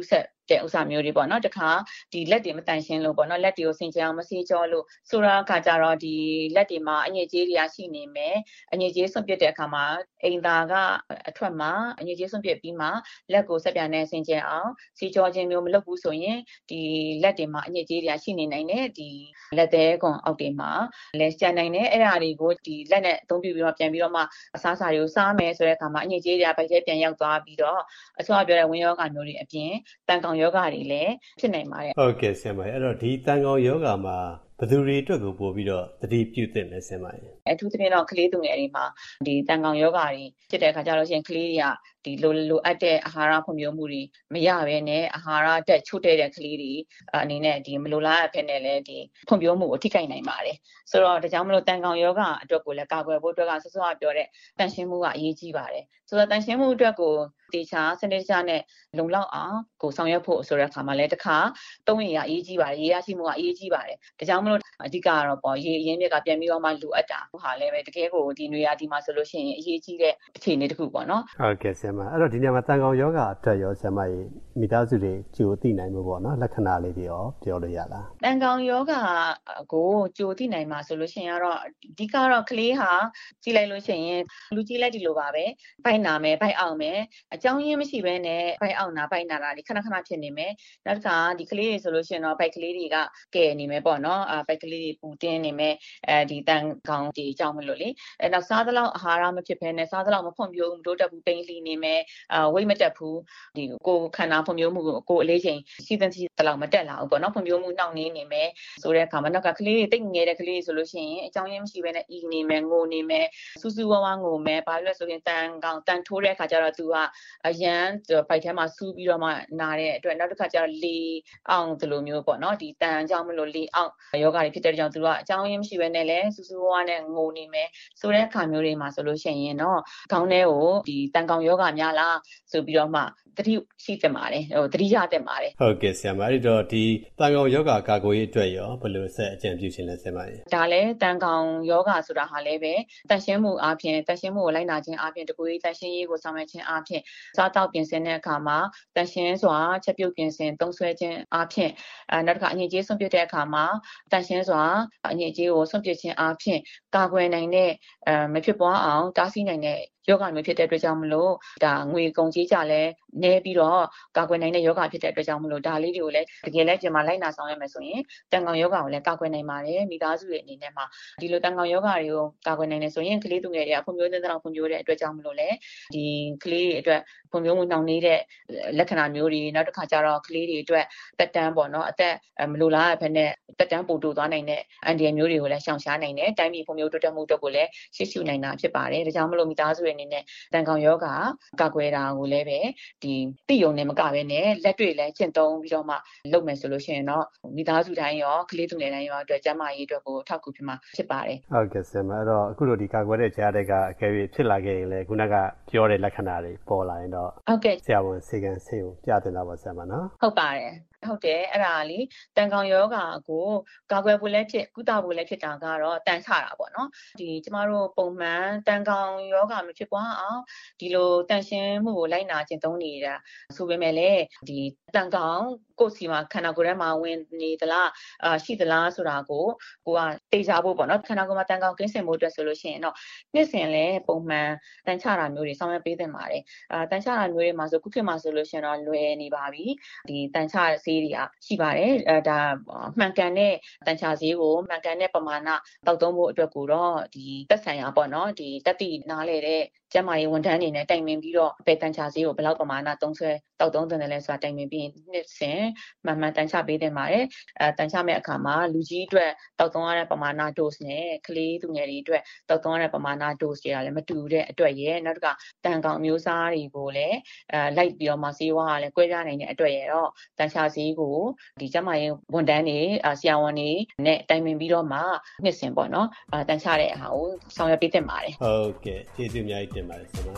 တဲ့ဥစ္စာမျိုးတွေပေါ့နော်တခါဒီလက်တွေမတန်ရှင်းလို့ပေါ့နော်လက်တွေကိုစင်ကြအောင်မဆေးကြောလို့ဆိုတာအခါကျတော့ဒီလက်တွေမှာအညစ်အကြေးတွေရှိနေမယ်အညစ်အကြေးဆွန့်ပစ်တဲ့အခါမှာအိမ်သားကအထွက်မှာအညစ်အကြေးဆွန့်ပစ်ပြီးမှလက်ကိုဆက်ပြန်နဲ့စင်ကြအောင်ဆေးကြောခြင်းမျိုးမလုပ်ဘူးဆိုရင်ဒီလက်တွေမှာအညစ်အကြေးတွေရှိနေနိုင်တယ်ဒီလက်သေးကွန်အောက်တွေမှာလည်းကျန်နိုင်တယ်အဲ့ဒါတွေကိုဒီလက်နဲ့အသုံးပြုပြီးတော့ပြန်ပြီးတော့မှအစားအစာတွေကိုစားမယ်ဆိုတဲ့အခါမှာအညစ်အကြေးတွေဗိုက်ထဲပြန်ရောက်သွားပြီးတော့အစောပြောတဲ့ဝင်ယောဂမျိုးတွေအပြင်တန်ကောင်ယောဂတွေလည်းဖြစ်နိုင်ပါတယ်ဟုတ်ကဲ့ဆရာမအဲ့တော့ဒီတန်ကောင်ယောဂမှာဘယ်သူတွေအတွက်ကိုပို့ပြီးတော့သတိပြုသင့်လဲဆရာမအထူးသဖြင့်တော့ကလေးသူငယ်တွေမှာဒီတန်ကောင်ယောဂတွေဖြစ်တဲ့အခါကျတော့ရှင်ကလေးတွေကဒီလိုလိုအပ်တဲ့အာဟာရဖွံ့ဖြိုးမှုတွေမရဘဲနဲ့အာဟာရတက်ချို့တဲ့တဲ့ကလေးတွေအနေနဲ့ဒီမလိုလားအဖြစ်နဲ့လည်းဒီဖွံ့ဖြိုးမှုကိုထိခိုက်နိုင်ပါတယ်ဆိုတော့ဒါကြောင့်မလို့တန်ကောင်ယောဂအတွက်ကိုလည်းကာကွယ်ဖို့အတွက်ကဆောစောပြောတဲ့တန်ရှင်းမှုကအရေးကြီးပါတယ်ဆိုတော့တန်ရှင်းမှုအတွက်ကိုတေချာစနစ်တကျနဲ့လုံလောက်အောင်ကိုဆောင်ရွက်ဖို့ဆိုတဲ့အခါမှာလည်းတစ်ခါသုံးရအရေးကြီးပါတယ်ရေရရှိမှုကအရေးကြီးပါတယ်ဒါကြောင့်မလို့အဓိကကတော့ပေါ့ရေအရင်းမြစ်ကပြန်ပြီးတော့မှလိုအပ်တာဟာလည်းပဲတကယ်ကိုဒီနွေရာသီမှာဆိုလို့ရှိရင်အရေးကြီးတဲ့အခြေအနေတစ်ခုပေါ့နော်ဟုတ်ကဲ့ဆရာမအဲ့တော့ဒီညမှာတန်ကောင်ယောဂအတွက်ရောဆရာမကြီးမိသားစုတွေကြိုသိနိုင်မှုပေါ့နော်လက္ခဏာလေးတွေရောပြောလို့ရလားတန်ကောင်ယောဂကိုကြိုသိနိုင်မှာဆိုလို့ရှိရင်ကတော့အဓိကတော့ကလေးဟာကြည့်လိုက်လို့ရှိရင်လူကြီးလက်ဒီလိုပါပဲဘိုက်နာမယ်ဘိုက်အောင်မယ်အကြောင်းရင်းမရှိဘဲနဲ့ဘိုက်အောင်နာဘိုက်နာတာဒီခဏခဏဖြစ်နေမယ်နောက်တစ်ခါဒီကလေးတွေဆိုလို့ရှိရင်တော့ဘိုက်ကလေးတွေကကဲနေမယ်ပေါ့နော်ဘိုက်ကလေးတွေပူတင်းနေမယ်အဲဒီတန်ကောင်ဒီအကြောင်းမလို့လေအဲနောက်စားသလောက်အာဟာရမဖြစ်ဘဲနဲ့စားသလောက်မဖွံ့ဖြိုးမှုတိုးတက်ဘူးပိန်လှီနေမယ်အာဝိတ်မတက်ဘူးဒီကိုခန္ဓာဖွံ့ဖြိုးမှုကိုအလေးချိန်ရှိသင့်ရှိသလောက်မတက်လာဘူးပေါ့နော်ဖွံ့ဖြိုးမှုနှောင့်နှေးနေမယ်ဆိုတဲ့အခါမှာနောက်ကကလေးတွေတိတ်ငယ်တဲ့ကလေးတွေဆိုလို့ရှိရင်အကြောင်းရင်းမရှိဘဲနဲ့အီနေမယ်ငိုနေမယ်စူးစူးဝါးဝါးငိုမယ်ဘာလို့လဲဆိုရင်တန်ကောင်တန်ထိုးတဲ့အခါကျတော့သူကအရန်ဘိုက်ထဲမှာစူးပြီးတော့မှနာတဲ့အတွက်နောက်တစ်ခါကျတော့လေအောင်ဒီလိုမျိုးပေါ့နော်ဒီတန်ကြောင့်မလို့လေအောင်ယောဂတွေဖြစ်တဲ့ကြောင့်သူကအကြောင်းရင်းမရှိဘဲနဲ့လည်းစူးစူးဝါးဝါးနဲ့ငိုနေမယ်ဆိုတဲ့အခါမျိုးတွေမှာဆိုလို့ရှိရင်တော့ခေါင်းထဲကိုဒီတန်ကောင်ယောဂများလားဆိုပြီးတော့မှတတိရှိတင်ပါတယ်ဟိုတတိရတင်ပါတယ်ဟုတ်ကဲ့ဆရာမအဲ့တော့ဒီတန်ကောင်ယောဂကာကွယ်ရေးအတွက်ရောဘယ်လိုဆက်အကြံပြုရှင်လဲဆရာမကြီးဒါလည်းတန်ကောင်ယောဂဆိုတာဟာလည်းပဲတန်ရှင်းမှုအပြင်တန်ရှင်းမှုကိုလိုက်နာခြင်းအပြင်တကူရေးတန်ရှင်းရေးကိုဆောင်ရွက်ခြင်းအပြင်စားတောက်ပြင်ဆင်တဲ့အခါမှာတန်ရှင်းစွာချက်ပြုတ်ပြင်ဆင်သုံးစွဲခြင်းအပြင်အဲနောက်တစ်ခါအညစ်အကြေးဆွန့်ပစ်တဲ့အခါမှာတန်ရှင်းစွာအညစ်အကြေးကိုဆွန့်ပစ်ခြင်းအပြင်ကာကွယ်နိုင်တဲ့အဲမဖြစ်ပွားအောင်တားဆီးနိုင်တဲ့ယောဂမျိုးဖြစ်တဲ့အတွက်ကြောင့်မလို့ဒါငွေကုန်ကြေးကြလဲနေပြီးတော့ကာကွယ်နိုင်တဲ့ယောဂဖြစ်တဲ့အတွက်ကြောင့်မလို့ဒါလေးတွေကိုလည်းတကယ်လည်းပြန်မလိုက်နာဆောင်ရမယ်ဆိုရင်တန်ကောင်ယောဂကိုလည်းကာကွယ်နိုင်ပါတယ်မိသားစုရဲ့အနေနဲ့မှာဒီလိုတန်ကောင်ယောဂတွေကိုကာကွယ်နိုင်တယ်ဆိုရင်ကလေးသူငယ်တွေကဖွံ့ဖြိုးတဲ့တောင်ဖွံ့ဖြိုးတဲ့အတွက်ကြောင့်မလို့လည်းဒီကလေးတွေအတွက်ဖွံ့ဖြိုးမှုနှောင့်နှေးတဲ့လက္ခဏာမျိုးတွေနောက်တစ်ခါကျတော့ကလေးတွေအတွက်တက်တန်းပေါ့နော်အသက်မလိုလားဘဲနဲ့တက်တန်းပို့တိုးသွားနိုင်တဲ့အန်ဒီရယ်မျိုးတွေကိုလည်းရှောင်ရှားနိုင်တယ်တိုင်းပြည်ဖွံ့ဖြိုးတိုးတက်မှုအတွက်ကိုလည်းရှေ့ရှုနိုင်တာဖြစ်ပါတယ်ဒါကြောင့်မလို့မိသားစုရဲ့အနေနဲ့တန်ကောင်ယောဂကာကွယ်တာကိုလည်းပဲဒီတိယုံနဲ့မကဘဲနဲ့လက်တွေ့လည်းကျင့်သုံးပြီးတော့မှလုပ်မယ်ဆိုလို့ရှိရင်တော့မိသားစုတိုင်းရောကလေးသူငယ်တိုင်းရောအတွက်ကျန်းမာရေးအတွက်ကိုထောက်ကူဖြစ်မှာဖြစ်ပါတယ်ဟုတ်ကဲ့ဆရာမအဲ့တော့အခုလိုဒီကာကွယ်တဲ့ကြားတဲ့ကအကယ်၍ဖြစ်လာခဲ့ရင်လည်းခုနကပြောတဲ့လက္ခဏာတွေပေါ်လာရင်တော့ဟုတ်ကဲ့ဆရာဝန်စေကံဆေးကိုပြတင်တာပါဆရာမနော်ဟုတ်ပါတယ်ဟုတ်တယ်အဲ့ဒါလေတန်ကောင်ယောဂါကိုကာကွယ်ဖို့လည်းဖြစ်ကုသဖို့လည်းဖြစ်တာကတော့တန်ချတာပေါ့နော်ဒီကျမတို့ပုံမှန်တန်ကောင်ယောဂါမဖြစ်ပွားအောင်ဒီလိုတန်ရှင်းမှုကိုလိုက်နာကျင့်သုံးနေတာဆိုပေမဲ့လည်းဒီတန်ကောင်ကိုယ်စီမှာခန္ဓာကိုယ်ထဲမှာဝင်နေသလားအာရှိသလားဆိုတာကိုကိုကသိကြဖို့ပေါ့နော်ခန္ဓာကိုယ်မှာတန်ကောင်ကင်းစင်မှုအတွက်ဆိုလို့ရှိရင်တော့နှစ်စဉ်လည်းပုံမှန်တန်ချတာမျိုးတွေဆောင်ရွက်ပေးသင့်ပါတယ်အာတန်ချတာမျိုးတွေမှာဆိုခုခေတ်မှာဆိုလို့ရှိရင်တော့လွယ်နေပါပြီဒီတန်ချဆေးတွေကရှိပါတယ်အဲဒါမှန်ကန်တဲ့တန်ချဆေးကိုမှန်ကန်တဲ့ပမာဏတောက်သုံးဖို့အတွက်ကိုတော့ဒီသက်ဆိုင်ရာပေါ့နော်ဒီတက်တိနားလေတဲ့ကျန်းမာရေးဝန်ထမ်းတွေနဲ့တိုင်ပင်ပြီးတော့ဘယ်တန်ချဆေးကိုဘယ်လောက်ပမာဏသုံးဆွဲတောက်သုံးသင့်တယ်လဲဆိုတာတိုင်ပင်ပြီးနှစ်စဉ်မှန်မှန်တန်ချပေးသင့်ပါတယ်အဲတန်ချမဲ့အခါမှာလူကြီးအတွက်တောက်သုံးရတဲ့ပမာဏ dose နဲ့ကလေးသူငယ်တွေအတွက်တောက်သုံးရတဲ့ပမာဏ dose တွေကလည်းမတူတဲ့အတွက်ရဲ့နောက်တစ်ခါတန်ကောင်မျိုးစားတွေကိုလည်းအဲလိုက်ပြီးတော့မှဆေးဝါးကလည်းကွဲပြားနိုင်တဲ့အတွက်ရဲ့တော့တန်ချဆေးကိုဒီကျန်းမာရေးဝန်ထမ်းတွေဆရာဝန်တွေနဲ့တိုင်ပင်ပြီးတော့မှနှစ်စဉ်ပေါ့နော်အဲတန်ချတဲ့ဟာကိုဆောင်ရွက်ပေးသင့်ပါတယ်ဟုတ်ကဲ့ကျေးဇူးအများကြီးတင်ပါတယ်ဆရာ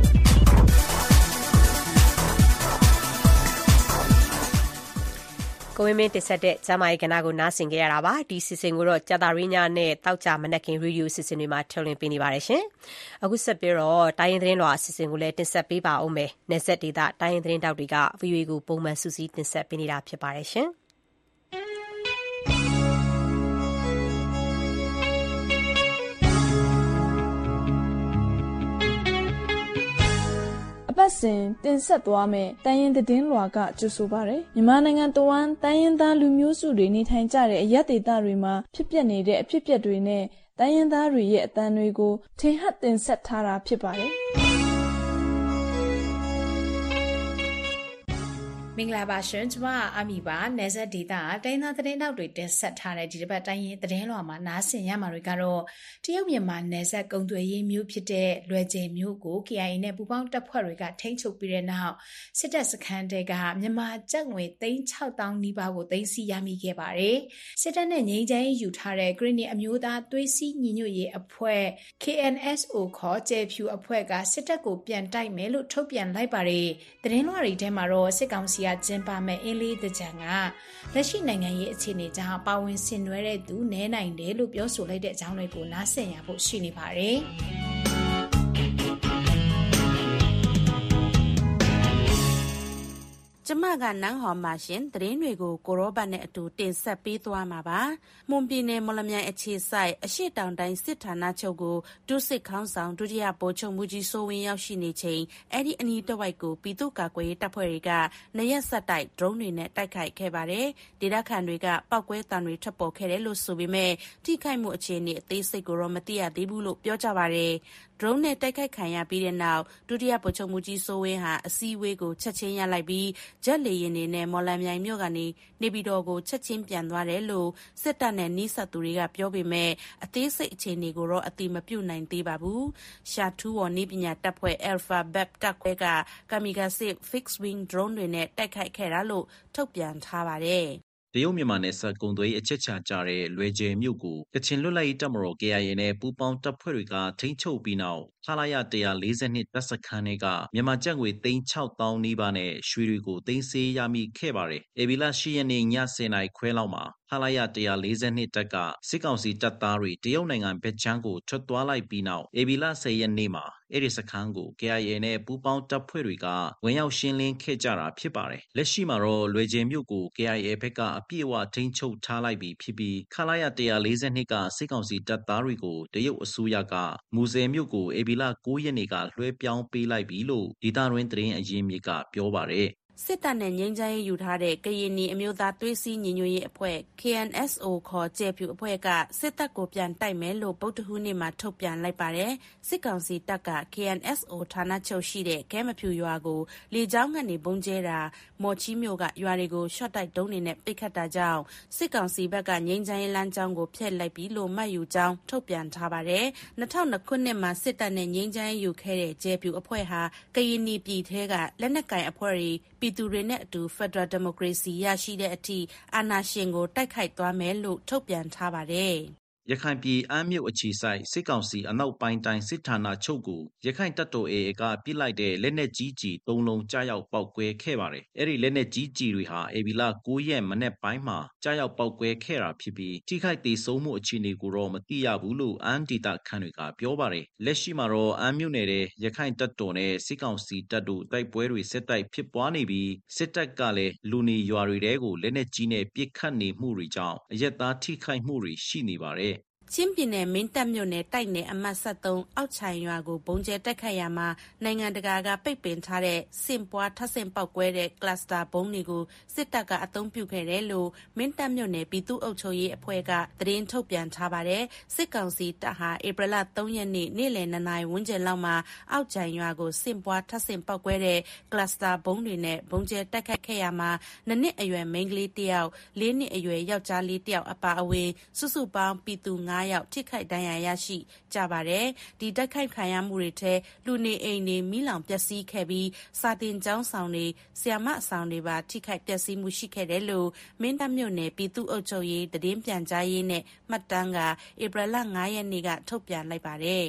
ကကိုဝင်းမင်းတင်ဆက်တဲ့ကျမ်းမာရေးကဏ္ဍကိုနားဆင်ကြရတာပါဒီစီစဉ်ကိုတော့ကြာတာရင်းညနဲ့တောက်ကြမနက်ခင်ရေဒီယိုစီစဉ်တွေမှာထုတ်လွှင့်ပေးနေပါတယ်ရှင်အခုဆက်ပြီးတော့တိုင်းရင်းသတင်းလွှာအစီအစဉ်ကိုလည်းတင်ဆက်ပေးပါဦးမယ်နယ်ဆက်ဒေသတိုင်းရင်းသတင်းတောက်တွေက ဗွီအိုအေ ကိုပုံမှန်စူးစီးတင်ဆက်ပေးနေတာဖြစ်ပါတယ်ရှင်အပတ်စဉ်တင်ဆက်သွားမယ်တိုင်းရင်းသတင်းလွှာကကြိုဆိုပါရယ်မြန်မာနိုင်ငံတဝန်းတိုင်းရင်းသားလူမျိုးစုတွေနေထိုင်ကြတဲ့အရပ်ဒေသတွေမှာဖြစ်ပျက်နေတဲ့အဖြစ်အပျက်တွေနဲ့တိုင်းရင်းသားတွေရဲ့အသံတွေကိုထင်ဟပ်တင်ဆက်ထားတာဖြစ်ပါတယ်မင်္ဂလာပါရှင်ကျမအမီပါနယ်စပ်ဒေသတိုင်းသားသတင်းတောက်တွေတင်ဆက်ထားတဲ့ဒီတစ်ပတ်တိုင်းရင်းသတင်းလွှာမှာနားဆင်ရမှာတွေကတော့တရုတ်မြန်မာနယ်စပ်ကုံသွယ်ရေးမြို့ဖြစ်တဲ့လွယ်ကျယ်မြို့ကို K I A နဲ့ပူးပေါင်းတပ်ဖွဲ့တွေကထိန်းချုပ်ပြီးတဲ့နောက်စစ်တပ်စခန်းတွေကမြန်မာကျပ်ငွေသိန်းခြောက်သောင်းနီးပါးကိုသိမ်းဆည်းရမိခဲ့ပါတယ်စစ်တပ်နဲ့ငြိမ်းချမ်းရေးယူထားတဲ့ဂရင်းနီအမျိုးသားသွေးစည်းညီညွတ်ရေးအဖွဲ့ K N S O ခေါ်ကျဲဖြူအဖွဲ့ကစစ်တပ်ကိုပြန်တိုက်မယ်လို့ထုတ်ပြန်လိုက်ပါတယ်သတင်းလွှာတွေထဲမှာတော့စစ်ကောင်စီကျင်းပမဲ့အင်းလေးတကြံကလက်ရှိနိုင်ငံရေးအခြေအနေကြောင့်ပါဝင်ဆင်နွှဲတဲ့သူနည်းနိုင်တယ်လို့ပြောဆိုလိုက်တဲ့အကြောင်းတွေကိုနားဆင်ရဖို့ရှိနေပါတယ်။ကျမကနန်းဟော်မှာရှင်သတင်းတွေကိုကိုရောဘတ်နဲ့အတူတင်ဆက်ပေးသွားမှာပါ။မွန်ပြည်နယ်မော်လမြိုင်အခြေစိုက်အရှိတောင်တိုင်းစစ်ဌာနချုပ်ကိုဒုစစ်ခေါင်းဆောင်ဒုတိယဗိုလ်ချုပ်မှုကြီးစိုးဝင်းရောက်ရှိနေချိန်အဲ့ဒီအနီးတစ်ဝိုက်ကိုပြည်သူ့ကာကွယ်ရေးတပ်ဖွဲ့တွေကနရက်ဆက်တိုက်ဒရုန်းတွေနဲ့တိုက်ခိုက်ခဲ့ပါတယ်။ဒေသခံတွေကပောက်ကွဲတံတွေထွက်ပေါ်ခဲ့တယ်လို့ဆိုပေမဲ့ထိခိုက်မှုအခြေအနေအသေးစိတ်ကိုတော့မသိရသေးဘူးလို့ပြောကြပါတယ်။ဒရုန်းနဲ့တိုက်ခိုက်ခံရပြီးတဲ့နောက်ဒုတိယဗိုလ်ချုပ်မှုကြီးစိုးဝင်းဟာအစည်းအဝေးကိုချက်ချင်းရလိုက်ပြီးဂျက်လေယာဉ်တွေနဲ့မော်လမြိုင်မြို့ကနေနေပြည်တော်ကိုချက်ချင်းပြန်သွားတယ်လို့စစ်တပ်နဲ့နှီးဆက်သူတွေကပြောပေမဲ့အသေးစိတ်အခြေအနေကိုတော့အတိမပြုတ်နိုင်သေးပါဘူး။ရှာထူးဝေါ်နေပညာတပ်ဖွဲ့ Alpha Bab တပ်ခွဲက Kamikaze Fixed Wing Drone တွေနဲ့တိုက်ခိုက်ခဲ့တာလို့ထုတ်ပြန်ထားပါတယ်။တရုတ်မြန်မာနယ်စပ်ကုံသွေးအချက်ချကြတဲ့လွယ်ကျယ်မြို့ကိုကချင်လွတ်လပ်ရေးတပ်မတော် K I A နဲ့ပူးပေါင်းတပ်ဖွဲ့တွေကထိန်းချုပ်ပြီးနောက်ခလာရone forty-twoတပ်စခန်းတွေကမြန်မာကျပ်ငွေသိန်းခြောက်သောင်းနီးပါးနဲ့ရွှေတွေကိုသိမ်းဆည်းရမိခဲ့ပါတယ်။ဧပြီလeightရက်နေ့ညtenနာရီခွဲလောက်မှာခလာရone forty-twoတပ်ကစစ်ကောင်စီတပ်သားတွေတရုတ်နိုင်ငံဘက်ခြမ်းကိုထွက်သွားလိုက်ပြီးနောက်ဧပြီလtenရက်နေ့မှာအဲ့ဒီစခန်းကို K I A နဲ့ပူးပေါင်းတပ်ဖွဲ့တွေကဝင်ရောက်ရှင်းလင်းခဲ့ကြတာဖြစ်ပါတယ်။လက်ရှိမှာတော့လွယ်ကျယ်မြို့ကို K I A ဘက်ကအပြည့်အဝထိန်းချုပ်ထားလိုက်ပြီဖြစ်ပြီးခလာရone forty-twoကစစ်ကောင်စီတပ်သားတွေကိုတရုတ်အစိုးရကမူဆယ်မြို့ကိုဧပြီလnineရက်နေ့ကလွှဲပြောင်းပေးလိုက်ပြီလို့ဒေသတွင်းသတင်းအရင်းမြစ်ကပြောပါတယ်။စစ်တပ်နဲ့ငြိမ်းချမ်းရေးယူထားတဲ့ကရင်နီအမျိုးသားသွေးစည်းညီညွတ်ရေးအဖွဲ့ K N S O ခေါ်ကျဲဖြူအဖွဲ့ကစစ်တပ်ကိုပြန်တိုက်မယ်လို့ဗုဒ္ဓဟူးနေ့မှာထုတ်ပြန်လိုက်ပါတယ်။စစ်ကောင်စီတပ်က K N S O ဌာနချုပ်ရှိတဲ့ကဲမဖြူရွာကိုလေကြောင်းကနေပုံကျဲတာမော်ချီမြို့ကရွာတွေကိုရှော့တိုက်ဒုံးတွေနဲ့ပိတ်ခတ်တာကြောင့်စစ်ကောင်စီဘက်ကငြိမ်းချမ်းရေးလမ်းကြောင်းကိုဖျက်လိုက်ပြီလို့မှတ်ယူကြောင်းထုတ်ပြန်ထားပါတယ်။two thousand twoခုနှစ်မှာစစ်တပ်နဲ့ငြိမ်းချမ်းရေးယူခဲ့တဲ့ကျဲဖြူအဖွဲ့ဟာကရင်နီပြည်ထဲကလက်နက်ကိုင်အဖွဲ့တွေပြည်သူတွေနဲ့အတူ Federal Democracy ရရှိတဲ့အထိအာဏာရှင်ကိုတိုက်ခိုက်သွားမယ်လို့ထုတ်ပြန်ထားပါတယ်။ရခိုင်ပြည်အမ်းမြို့အခြေစိုက်စစ်ကောင်စီအနောက်ပိုင်းတိုင်းစစ်ဌာနချုပ်ကိုရခိုင်တပ်တော် A A ကပစ်လိုက်တဲ့လက်နက်ကြီးကြီးသုံးလုံးကြားရောက်ပောက်ကွဲခဲ့ပါတယ်။အဲ့ဒီလက်နက်ကြီးကြီးတွေဟာဧပြီလnineရက်မနေ့ပိုင်းမှာကြားရောက်ပောက်ကွဲခဲ့တာဖြစ်ပြီးထိခိုက်ဒေဆုံးမှုအခြေအနေကိုတော့မသိရဘူးလို့အမ်းဒေသခံတွေကပြောပါတယ်။လက်ရှိမှာတော့အမ်းမြို့နယ်တဲ့ရခိုင်တပ်တော်နဲ့စစ်ကောင်စီတပ်တို့တိုက်ပွဲတွေဆက်တိုက်ဖြစ်ပွားနေပြီးစစ်တပ်ကလည်းလူနေရွာတွေတဲကိုလက်နက်ကြီးနဲ့ပစ်ခတ်နေမှုတွေကြောင့်အရက်သားထိခိုက်မှုတွေရှိနေပါတယ်။ချင်းပြည်နယ်မင်းတပ်မြို့နယ်တိုက်နယ်အမှတ်seventeenအောက်ချိုင်ရွာကိုပုံကျဲတက်ခတ်ရမှာနိုင်ငံတကာကပိတ်ပင်ထားတဲ့စင်ပွားထပ်ဆင့်ပောက်ကွဲတဲ့ကလစတာဘုံတွေကိုစစ်တပ်ကအသုံးပြုခဲ့တယ်လို့မင်းတပ်မြို့နယ်ပြည်သူ့အုပ်ချုပ်ရေးအဖွဲ့ကသတင်းထုတ်ပြန်ထားပါတယ်စစ်ကောင်စီတပ်ဟာဧပြီလthreeရက်နေ့နေ့လယ်twoနာရီဝန်းကျင်လောက်မှာအောက်ချိုင်ရွာကိုစင်ပွားထပ်ဆင့်ပောက်ကွဲတဲ့ကလစတာဘုံတွေနဲ့ဘုံကျဲတက်ခတ်ခဲ့ရမှာtwoနှစ်အရွယ်မိန်းကလေးတစ်ယောက်fourနှစ်အရွယ်ယောက်ျားလေးတစ်ယောက်အပါအဝင်စုစုပေါင်းပြည်သူfiveယောက်ထိခိုက်ဒဏ်ရာရရှိကြပါတယ်ဒီတိုက်ခိုက်ခံရမှုတွေထဲလူနေအိမ်တွေမိလောင်ပျက်စီးခဲ့ပြီးစာတင်ကျောင်းဆောင်တွေဆရာမဆောင်တွေပါထိခိုက်ပျက်စီးမှုရှိခဲ့တယ်လို့မင်းတပ်မြို့နယ်ပြည်သူ့အုပ်ချုပ်ရေးသတင်းပြန်ကြားရေးနဲ့မှတ်တမ်းကဧပြီlfiveရက်နေ့ကထုတ်ပြန်လိုက်ပါတယ်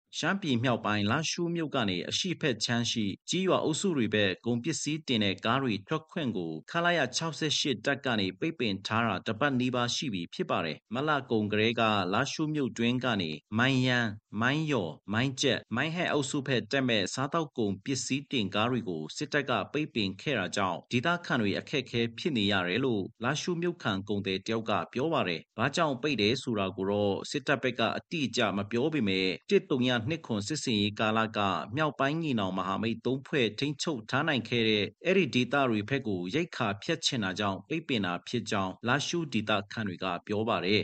ရှမ်းပြည်မြောက်ပိုင်းလာရှုမြို့ကနေအရှိဖက်ချမ်းရှိကြီးရွာအုပ်စုတွေဘက်ကုန်ပစ္စည်းတင်တဲ့ကားတွေထွက်ခွင့်ကိုခလာရ၆၈တပ်ကနေပိတ်ပင်ထားတာတပတ်နီးပါးရှိပြီဖြစ်ပါတယ်။မလကုံကလေးကလာရှုမြို့တွင်းကနေမိုင်းရန်မိုင်းယော်မိုင်းကျက်မိုင်းဟက်အုပ်စုဖက်တက်မဲ့စားတောက်ကုန်ပစ္စည်းတင်ကားတွေကိုစစ်တပ်ကပိတ်ပင်ခဲ့တာကြောင့်ဒေသခံတွေအခက်အခဲဖြစ်နေရတယ်လို့လာရှုမြို့ခံကုန်သည်တယောက်ကပြောပါတယ်။ဘာကြောင့်ပိတ်တယ်ဆိုတာကိုတော့စစ်တပ်ဘက်ကအတိအကျမပြောပေမဲ့တစ်တုံရနှစ်ခွန်စစ်စင်ရေးကာလကမြောက်ပိုင်းညီနောင်မဟာမိတ်သုံးဖွဲ့ထိန်းချုပ်ထားနိုင်ခဲ့တဲ့အဲ့ဒီဒေသတွေဘက်ကိုရိတ်ခါဖျက်ချင်တာကြောင့်ပိတ်ပင်တာဖြစ်ကြောင်းလာရှုဒေသခံတွေကပြောပါတယ်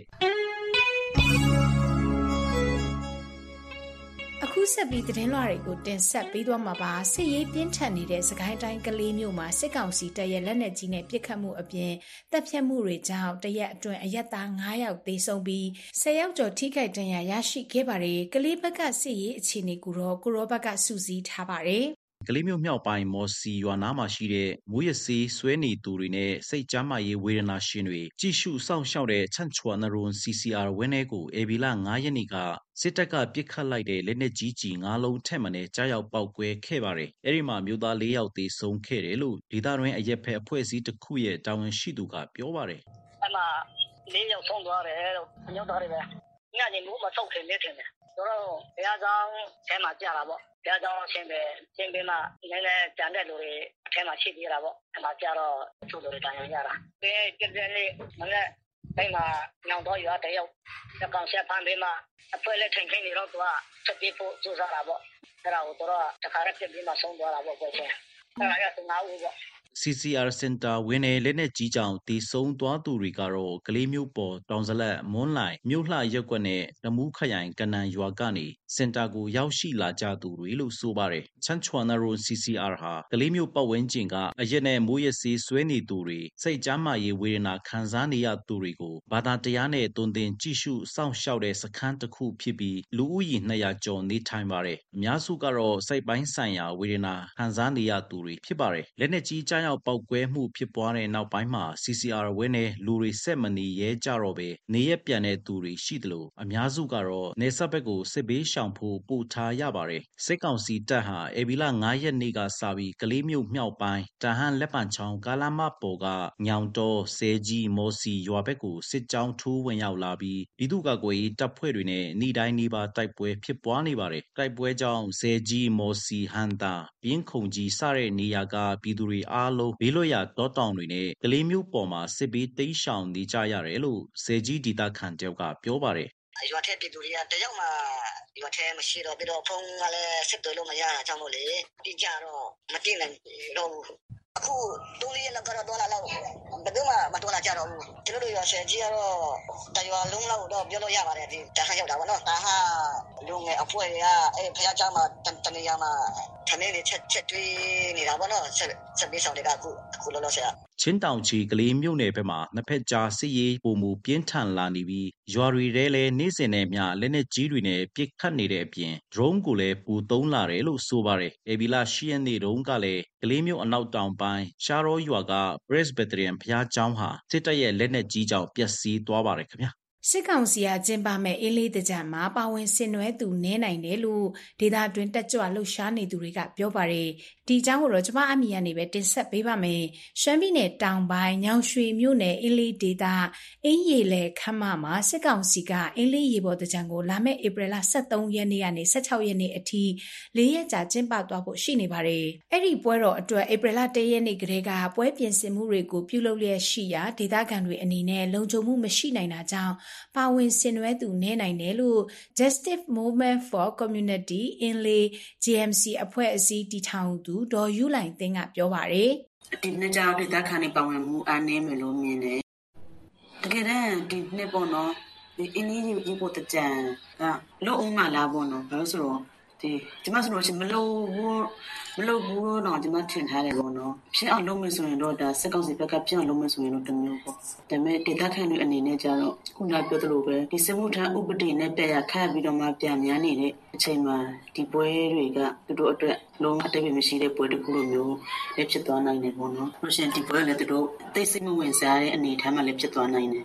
အခုဆက်ပြီးသတင်းလွှာတွေကိုတင်ဆက်ပေးသွားမှာပါစစ်ရေးပြင်းထန်နေတဲ့စကိုင်းတိုင်းကလေးမြို့မှာစစ်ကောင်စီတပ်ရဲ့လက်နက်ကြီးနဲ့ပစ်ခတ်မှုအပြင်တပ်ဖြတ်မှုတွေကြောင့်တရက်အတွင်းအရက်သား၅ယောက်သေဆုံးပြီးဆယ်ယောက်ကျော်ထိခိုက်ဒဏ်ရာရရှိခဲ့ပါတယ်ကလေးဘက်ကစစ်ရေးအခြေအနေကိုတော့ကိုရောဘက်ကစုစည်းထားပါတယ်ကလေးမျိုးမြောက်ပိုင်းမော်စီရွာနားမှာရှိတဲ့မိုးရစေးဆွဲနေသူတွေနဲ့စိတ်ကြမ်းမာရေးဝေဒနာရှင်တွေကြည့်ရှုစောင့်ရှောက်တဲ့ချန့်ချွာနရွန် စီ စီ အာ ဝင်းထဲကိုအေဘီလာ၅ရက်နေ့ကစစ်တပ်ကပစ်ခတ်လိုက်တဲ့လက်နက်ကြီးကြီး၅လုံးထက်မနည်းကြားရောက်ပောက်ကွဲခဲ့ပါတယ်။အဲဒီမှာမျိုးသား၄ယောက်သေဆုံးခဲ့တယ်လို့ဒေသတွင်းအရက်ဖက်အဖွဲ့အစည်းတစ်ခုရဲ့တာဝန်ရှိသူကပြောပါတယ်။အဲ့မှာ၄ယောက်ဆုံးသွားတယ်လို့ညောက်သားတွေပဲ။ညနေမိုးမဆောက်ခင်နေတယ်။ဆိုတော့ဘုရားကျောင်းဆဲမှာကြာတာပေါ့။ဘုရားကျောင်းဆင်းပဲဆင်းပြီးမှနည်းနည်းကြံတဲ့လူတွေအထက်မှာရှိသေးတာပေါ့။အဲ့မှာကြာတော့သူ့လူတွေတန်ရရတာ။ဒီကြက်ကြက်လေးမနေ့တိုင်းမှာညောင်တော့ရွာတယောက်တကောင်ဆက်ဖမ်းပြီးမှအဖွဲလက်ထင်ခင်းနေတော့သူကချက်ပြေးဖို့စူးစမ်းတာပေါ့အဲ့ဒါကိုတော့တခါရက်ပြပြီးမှဆုံးသွားတာပေါ့ပွဲချင်းအဲ့ဒါကငါ့ဦးပေါ့စီ စီ အာ Center ဝင်းနယ်လက်နက်ကြီးကြောင့်တည်ဆုံးသွားသူတွေကတော့ကလေးမျိုးပေါ်တောင်စလက်မွန်းလိုက်မြို့လှရက်ကွက်နဲ့တမူးခရိုင်ကနန်ရွာကနေစင်တာကိုရောက်ရှိလာကြသူတွေလို့ဆိုပါတယ်ချန်ချွာနာရွန် စီ စီ အာ ဟာကလေးမျိုးပတ်ဝန်းကျင်ကအရက်နဲ့မိုးရစေးဆွဲနေသူတွေစိတ်ကြမ်းမာရေးဝေဒနာခံစားနေရသူတွေကိုဘာသာတရားနဲ့တွင်တင်ကြည့်ရှုစောင့်ရှောက်တဲ့စခန်းတစ်ခုဖြစ်ပြီးလူဦးရေနှစ်ရာကျော်နေထိုင်ပါတယ်အများစုကတော့စိတ်ပိုင်းဆိုင်ရာဝေဒနာခံစားနေရသူတွေဖြစ်ပါတယ်လက်နက်ကြီးကြားရောက်ပောက်ကွဲမှုဖြစ်ပွားတဲ့နောက်ပိုင်းမှာ စီ စီ အာ ဝင်းနဲ့လူတွေဆက်မနေရဲကြတော့ပဲနေရပြန်တဲ့သူတွေရှိတယ်လို့အများစုကတော့နေဆက်ဘက်ကိုစစ်ဘေးရှောင်ဖို့ပို့ထားရပါတယ်စစ်ကောင်စီတပ်ဟာအေဘီလာ၅ရက်နေ့ကစပြီးကလေးမျိုးမြောက်ပိုင်းတဟန်လက်ပံချောင်းကာလာမပေါ်ကညောင်တော်ဆဲကြီးမော်စီရွာဘက်ကိုစစ်ကြောင်းထိုးဝင်ရောက်လာပြီးပြည်သူ့ကာကွယ်ရေးတပ်ဖွဲ့တွေနဲ့နေ့တိုင်းနေ့ပါတိုက်ပွဲဖြစ်ပွားနေပါတယ်တိုက်ပွဲကြောင့်ဆဲကြီးမော်စီဟန်တာပြင်းခုန်ကြီးစတဲ့နေရာကပြည်သူတွေအားလုံးဘေးလွတ်ရာတောတောင်တွေနဲ့ကလေးမျိုးပေါ်မှာစစ်ဘေးတိမ်းရှောင်နေကြရတယ်လို့ဆဲကြီးဒေသခံတယောက်ကပြောပါတယ်ရွာထဲပြည်သူတွေကတယောက်မှရွာထဲမရှိတော့ပြီးတော့ဖုန်းကလည်းဆက်သွယ်လို့မရတာကြောင့်မို့လေတိကျတော့မသိနိုင်တော့ဘူးအခုတိုးလေးလောက်ကတော့ဒေါ်လာလောက်ဘယ်သူမှမတော်လာကြတော့ဘူးကျွန်တော်တို့ရွာဆယ်ကြီးကတော့တရွာလုံးလောက်တော့ပြောလို့ရပါတယ်ဒီတခါရောက်တာပေါ့နော်ဒါဟာလူငယ်အဖွဲတွေကအဲ့ဖះเจ้าမှာတနေရာမှာခဏလေးချက်ချက်တွေးနေတာပေါ့နော်ဆက်ဆက်ပြီးဆောင်တွေကအခုအခုလောလောဆယ်ချင်းတောင်ချီကလေးမြို့နယ်ဘက်မှာနှစ်ဖက်ကြားစစ်ရေးပုံမူပြင်းထန်လာနေပြီးရွာတွေထဲလည်းနေ့စဉ်နဲ့မျှလက်နက်ကြီးတွေနဲ့ပစ်ခတ်နေတဲ့အပြင် drone ကိုလည်းပူသုံးလာတယ်လို့ဆိုပါတယ်။အေဘီလာ၈ရက်နေ့တုန်းကလည်းကလေးမြို့အနောက်တောင်ပိုင်းရှားရောရွာက Presbyterian ဘုရားကျောင်းဟာစစ်တပ်ရဲ့လက်နက်ကြီးကြောင့်ပျက်စီးသွားပါတယ်ခင်ဗျာ။စစ်ကောင်စီကကျင်းပမဲ့အေးလေးတကြမှာပါဝင်ဆင်နွှဲသူနည်းနိုင်တယ်လို့ဒေသတွင်းတက်ကြွလှုပ်ရှားနေသူတွေကပြောပါတယ်ဒီအကြောင်းကိုတော့ကျမအမီကနေပဲတင်ဆက်ပေးပါမယ်ရှမ်းပြည်နယ်တောင်ပိုင်းညောင်ရွှေမြို့နယ်အေးလေးဒေသအင်းရီလေခမ်းမမှာစစ်ကောင်စီကအေးလေးရေပေါ်တကြံကိုလာမယ့်ဧပြီလ၁၃ရက်နေ့ကနေ၁၆ရက်နေ့အထိ၄ရက်ကြာကျင်းပသွားဖို့ရှိနေပါတယ်အဲ့ဒီပွဲတော်အတွက်ဧပြီလ၁ရက်နေ့ကတည်းကပွဲပြင်ဆင်မှုတွေကိုပြုလုပ်လျက်ရှိရာဒေသခံတွေအနေနဲ့လုံခြုံမှုမရှိနိုင်တာကြောင့်ပါဝင်ဆင်နွှဲသူနည်းနိုင်တယ်လို့ Justice Movement for Community Inlay ဂျီ အမ် စီ အဖွဲ့အစည်းတည်ထောင်သူဒေါ်ယူလိုင်သိန်းကပြောပါတယ်ဒီနေ့ကျဒေသခံတွေပါဝင်မှုအားနည်းမယ်လို့မြင်တယ်တကယ်တမ်းဒီနေ့ပေါ့နော်ဒီအင်းကြီးရေပေါ်တကြံကလို့အောင်မလားပေါ့နော်ဘာလို့ဆိုတော့ဒီကျမဆိုလို့ရှိရင်မလို့ဘူးမလို့ဘူးတော့ကျမထင်ထားတယ်ပေါ့နော်ဖြစ်အောင်လုပ်မယ်ဆိုရင်တော့ဒါစက်ကောင်စီဘက်ကဖြစ်အောင်လုပ်မယ်ဆိုရင်တော့တမျိုးပေါ့ဒါပေမဲ့ဒေသခံတွေအနေနဲ့ကျတော့ခုနပြောသလိုပဲဒီစမှုထမ်းဥပဒေနဲ့တက်ရခတ်ပြီးတော့မှပြန်များနေတဲ့အချိန်မှာဒီပွဲတွေကသူတို့အတွက်လုံးအတိတ်ပဲမရှိတဲ့ပွဲတစ်ခုလိုမျိုးလည်းဖြစ်သွားနိုင်တယ်ပေါ့နော်လို့ရှိရင်ဒီပွဲလည်းသူတို့သိစိတ်မဝင်စားတဲ့အနေအထားမှလည်းဖြစ်သွားနိုင်တယ်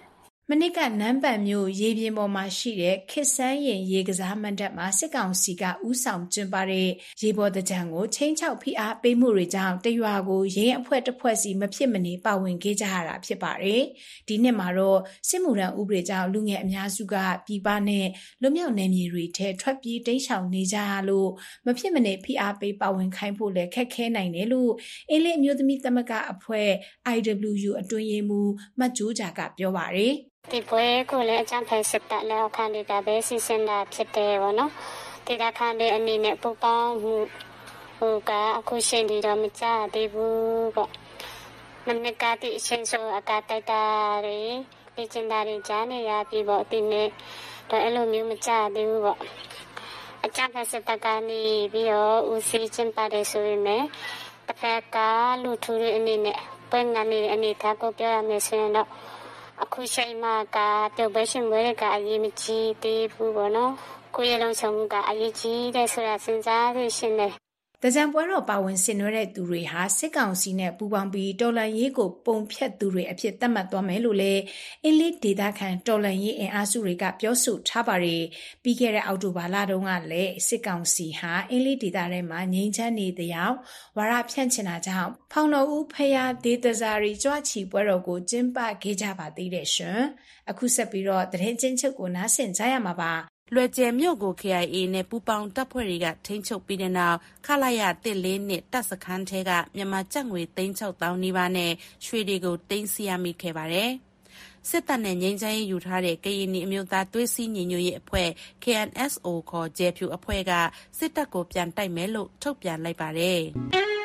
မနစ်ကနန်းပန်မြို့ရေပြင်ပေါ်မှာရှိတဲ့ခေတ်ဆန်းရင်ရေကစားမဏ္ဍပ်မှာစစ်ကောင်စီကဥဆောင်ကျင်းပတဲ့ရေပေါ်သင်္ကြန်ကိုချင်းချောက်ဖိအားပေးမှုတွေကြောင့်တရွာကိုရင်းအဖွဲ့တစ်ဖွဲ့စီမဖြစ်မနေပါဝင်ခဲ့ကြရတာဖြစ်ပါတယ်။ဒီနှစ်မှာတော့စစ်မှုထမ်းဥပဒေကြောင့်လူငယ်အများစုကပြည်ပနဲ့လွတ်မြောက်နယ်မြေတွေထဲထွက်ပြေးတိမ်းရှောင်နေကြရလို့မဖြစ်မနေဖိအားပေးပါဝင်ခိုင်းဖို့လည်းခက်ခဲနိုင်တယ်လို့အင်းလေးအမျိုးသမီးသမဂ္ဂအဖွဲ့ I W U အတွင်းရေးမှူးမတ်ကျိုးကြကပြောပါတယ်။ဒီပွဲကိုလည်းအကြံဖက်စစ်တပ်လက်အောက်ခံတွေကပဲစီစဉ်တာဖြစ်တယ်ပေါ့နော်။ဒေသခံတွေအနေနဲ့ပူပေါင်းမှုဟိုကအခုချိန်ဒီတော့မကြသေးဘူးပေါ့။မနစ်ကတိအချင်းဆိုအကတိုက်တာတွေလေ့ကျင့်တာတွေကြားနေရပြီပေါ့ဒီနေ့တော့အဲ့လိုမျိုးမကြသေးဘူးပေါ့။အကြံဖက်စစ်တပ်ကနေပြီးတော့ဦးစီးကျင်းပတယ်ဆိုရင်လည်းတစ်ဖက်ကလူထုတွေအနေနဲ့ပွဲငန်းနေအနေထားကိုပြောရမယ်ဆိုရင်တော့အခုချိန်မှာကပြုတ်ပဲရှင်ပွဲကအရေးမကြီးသေးဘူးပေါ့နော်ကိုရလုံးဆောင်မှုကအရေးကြီးတဲ့ဆိုတာစဉ်းစားရရှင်တယ်တကြံပွဲတော်ပါဝင်ဆင်နွှဲတဲ့သူတွေဟာစစ်ကောင်စီနဲ့ပူးပေါင်းပြီးတော်လှန်ရေးကိုပုံဖြတ်သူတွေအဖြစ်သတ်မှတ်သွားမယ်လို့လည်းအင်းလေးဒေသခံတော်လှန်ရေးအင်အားစုတွေကပြောဆိုထားပါတယ်။ပြီးခဲ့တဲ့အောက်တိုဘာလတုန်းကလည်းစစ်ကောင်စီဟာအင်းလေးဒေသထဲမှာငြိမ်းချမ်းနေတဲ့ရောက်ဝါရဖြန့်ချင်တာကြောင့်ဖောင်တော်ဦးဖျားဒေသစာရီကြွချီပွဲတော်ကိုကျင်းပခဲ့ကြပါသေးတယ်ရှင်။အခုဆက်ပြီးတော့သတင်းချင်းချုပ်ကိုနားဆင်ကြရမှာပါ။လွယ်ကျယ်မြို့ကို K I A နဲ့ပူးပေါင်းတပ်ဖွဲ့တွေကထိန်းချုပ်ပြီးတဲ့နောက်ခလာရတစ်လေးနှစ်တပ်စခန်းထဲကမြန်မာကျပ်ငွေသိန်း၆သောင်းနီးပါးနဲ့ရွှေတွေကိုတင်းစီရမိခဲ့ပါတယ်။စစ်တပ်နဲ့ငြိမ်းချမ်းရေးယူထားတဲ့ကရင်နီအမျိုးသားသွေးစည်းညီညွတ်ရေးအဖွဲ့ K N S O ခေါ်ဂျေဖြူအဖွဲ့ကစစ်တပ်ကိုပြန်တိုက်မယ်လို့ထုတ်ပြန်လိုက်ပါတယ်။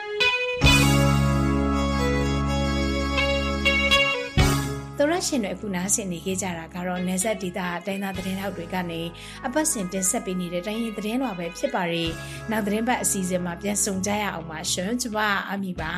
သောရရှင်တွေအခုနားဆင်နေကြတာကတော့နေဆက်ဒေတာတိုင်းသားသတင်းထောက်တွေကနေအပတ်စဉ်တင်ဆက်ပေးနေတဲ့တိုင်းရင်းသတင်းတော်ပဲဖြစ်ပါတယ်။နောက်သတင်းပတ်အစီအစဉ်မှာပြန်ဆုံကြရအောင်ပါရှင်။ကျမအမီပါ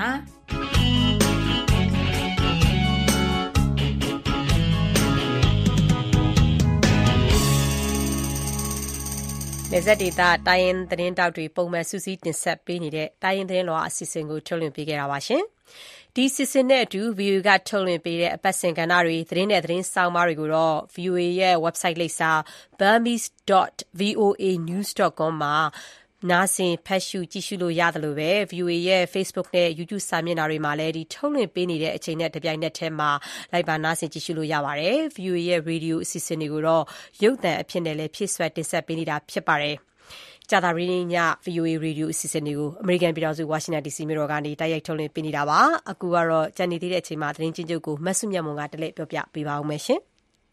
။နေဆက်ဒေတာတိုင်းရင်းသတင်းတောက်တွေပုံမှန်စုစည်းတင်ဆက်ပေးနေတဲ့တိုင်းရင်းသတင်းတော်အစီအစဉ်ကိုထုတ်လွှင့်ပေးခဲ့တာပါရှင်။ဒီစီစဉ်တဲ့အတူ ဗီအိုအေ ကထုတ်လွှင့်ပေးတဲ့အပတ်စဉ်ကဏ္ဍတွေသတင်းနဲ့သတင်းဆောင်းပါးတွေကိုတော့ ဗီအိုအေ ရဲ့ website လိပ်စာ burmese dot voa news dot com မှာနားဆင်ဖတ်ရှုကြည့်ရှုလို့ရတယ်လို့ပဲ ဗီအိုအေ ရဲ့ Facebook နဲ့ YouTube စာမျက်နှာတွေမှာလည်းဒီထုတ်လွှင့်ပေးနေတဲ့အချိန်နဲ့တပြိုင်နက်တည်းမှာလိုက်ပါနားဆင်ကြည့်ရှုလို့ရပါတယ်။ ဗီအိုအေ ရဲ့ Radio အစီအစဉ်တွေကိုတော့ရုပ်သံအဖြစ်နဲ့လည်းဖြည့်ဆွတ်တင်ဆက်ပေးနေတာဖြစ်ပါတယ်။ကြာသပတေးနေ့ည ဗီအိုအေ Radio အစီအစဉ်တွေကိုအမေရိကန်ပြည်ထောင်စုဝါရှင်တန် ဒီစီမြို့တော်ကနေတိုက်ရိုက်ထုတ်လွှင့်ပေးနေတာပါ။အခုကတော့ကြံနေသေးတဲ့အချိန်မှာသတင်းချင်းချုပ်ကိုမဆုမြတ်မွန်ကတလဲပြောပြပေးပါဦးမယ်ရှင်။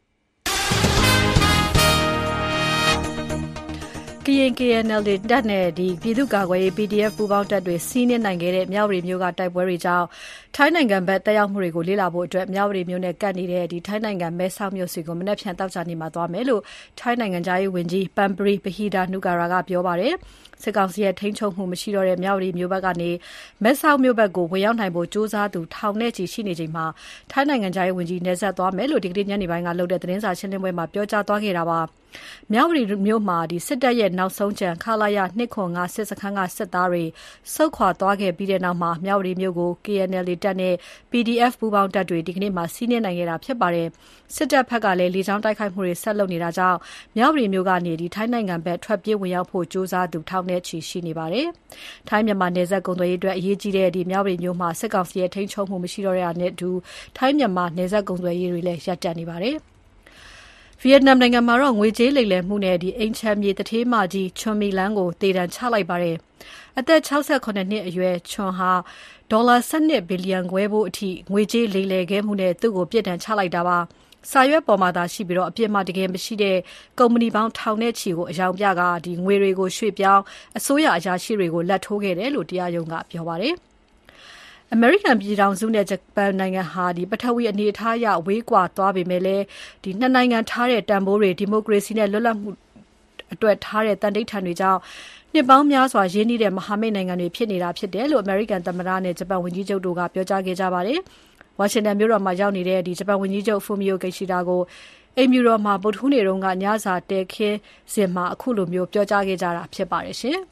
ကရင် K N L တပ်နဲ့ဒီပြည်သူ့ကာကွယ်ရေး P D F ပူးပေါင်းတပ်တွေစီးနင်းနိုင်ခဲ့တဲ့မြဝတီမြို့ကတိုက်ပွဲတွေကြောင့်ထိုင်းနိုင်ငံဘက်တက်ရောက်မှုတွေကိုလေ့လာဖို့အတွက်မြဝတီမြို့နဲ့ကပ်နေတဲ့ဒီထိုင်းနိုင်ငံမဲဆောက်မြို့စီကိုမနက်ဖြန်တောက်ချနေမှာသွားမယ်လို့ထိုင်းနိုင်ငံသားရေးဝန်ကြီးပန်ပရီပဟီဒါနုကာရာကပြောပါတယ်။စစ်ကောင်စီရဲ့ထိန်းချုပ်မှုမရှိတော့တဲ့မြဝတီမြို့ဘက်ကနေမဲဆောက်မြို့ဘက်ကိုဝင်ရောက်နိုင်ဖို့စ조사သူထောင်နဲ့ချီရှိနေချိန်မှာထိုင်းနိုင်ငံသားရေးဝန်ကြီးနေဆက်သွားမယ်လို့ဒီကနေ့ညနေပိုင်းကလုပ်တဲ့သတင်းစာရှင်းလင်းပွဲမှာပြောကြားသွားခဲ့တာပါ။မြဝတီမြို့မှာဒီစစ်တပ်ရဲ့နောက်ဆုံးကြံခလာရနှစ်ခွန်ငါစစ်စခန်းကစစ်သားတွေစုခွာသွားခဲ့ပြီးတဲ့နောက်မှာမြဝတီမြို့ကို K N L တပ်နဲ့ P D F ပူးပေါင်းတပ်တွေဒီကနေ့မှစီးနင်းနိုင်ခဲ့တာဖြစ်ပါတယ်။စစ်တပ်ဘက်ကလည်းလေကြောင်းတိုက်ခိုက်မှုတွေဆက်လုပ်နေတာကြောင့်မြဝတီမြို့ကနေဒီထိုင်းနိုင်ငံဘက်ထွက်ပြေးဝင်ရောက်ဖို့စ조사သူထောင်နဲ့ချီရှိနေပါတယ်။ထိုင်းမြန်မာနယ်စပ်ကုန်သွယ်ရေးအတွက်အရေးကြီးတဲ့ဒီမြဝတီမြို့မှာစစ်ကောင်စီရဲ့ထိန်းချုပ်မှုမရှိတော့တဲ့အနဲ့အတူထိုင်းမြန်မာနယ်စပ်ကုန်သွယ်ရေးတွေလည်းရပ်တန့်နေပါတယ်။ဗီယက်နမ်နိုင်ငံမှာတော့ငွေကြေးလိမ်လည်မှုနဲ့ဒီအိမ်ချမ်းမြေတထေးမကြီးချွန်မီလန်ကိုတေတံချလိုက်ပါတယ်။အသက်၆၉နှစ်အရွယ်ချွန်ဟာဒေါ်လာ၁၂ဘီလီယံခွဲဖို့အထိငွေကြေးလိမ်လည်ခဲ့မှုနဲ့သူ့ကိုပြစ်ဒဏ်ချလိုက်တာပါ။စာရွက်ပေါ်မှာသာရှိပြီးတော့အပြစ်မှတကယ်မရှိတဲ့ကုမ္ပဏီပေါင်းထောင်နဲ့ချီကိုအယောင်ပြကဒီငွေတွေကိုရွှေ့ပြောင်းအစိုးရအရာရှိတွေကိုလက်ထိုးခဲ့တယ်လို့တရားရုံးကပြောပါတယ်။အမေရိကန်ပြည်ထောင်စုနဲ့ဂျပန်နိုင်ငံဟာဒီပထဝီအနေအထားအရဝေးကွာသွားပေမဲ့လည်းဒီနှစ်နိုင်ငံထားတဲ့တန်ဖိုးတွေဒီမိုကရေစီနဲ့လွတ်လပ်မှုအတွက်ထားတဲ့တန်ဋိဌာန်တွေကြောင့်နှစ်ပေါင်းများစွာရင်းနှီးတဲ့မဟာမိတ်နိုင်ငံတွေဖြစ်နေတာဖြစ်တယ်လို့အမေရိကန်သမ္မတနဲ့ဂျပန်ဝန်ကြီးချုပ်တို့ကပြောကြားခဲ့ကြပါတယ်။ဝါရှင်တန်မြို့တော်မှာရောက်နေတဲ့ဒီဂျပန်ဝန်ကြီးချုပ်ဖူမီယိုကိရှိဒါကိုအိမ်မြူတော်မှာဗုဒ္ဓဟူးနေ့တုန်းကညစာတဲခင်းစင်မှာအခုလိုမျိုးပြောကြားခဲ့ကြတာဖြစ်ပါတယ်ရှင်။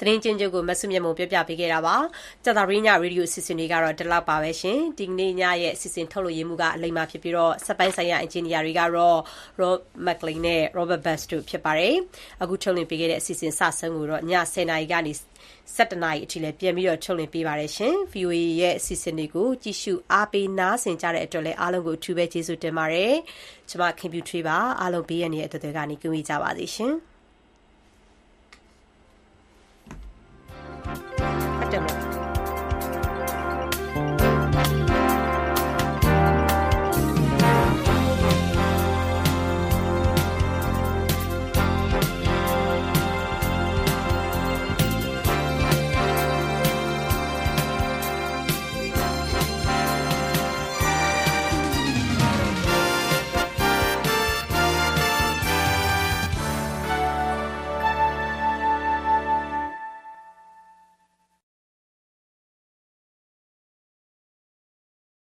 သတင်းချင်းချုပ်ကိုမဆုမြတ်မုံပြပြပေးခဲ့တာပါကြာသာရီညရေဒီယိုအစီအစဉ်တွေကတော့ဒီလောက်ပါပဲရှင်ဒီကနေ့ညရဲ့အစီအစဉ်ထုတ်လို့ရမှုကအလိမ္မာဖြစ်ပြီးတော့စက်ပိုင်းဆိုင်ရာအင်ဂျင်နီယာတွေကတော့ Rob McLean နဲ့ Robert Bass တို့ဖြစ်ပါတယ်အခုထုတ်လင်းပေးခဲ့တဲ့အစီအစဉ်စဆုံးကိုတော့ညဆယ်နာရီကနေစက်တနာရီအထိလည်းပြန်ပြီးတော့ထုတ်လင်းပေးပါတယ်ရှင် ဗွီအိုအေ ရဲ့အစီအစဉ်တွေကိုကြည့်ရှုအားပေးနားဆင်ကြတဲ့အတွက်လည်းအားလုံးကိုအထူးပဲကျေးဇူးတင်ပါတယ်ကျွန်မခင်ဗျူထွေးပါအားလုံးဘေးရန်ရဲ့အသွေးကနေကြွေးကြပါစေရှင်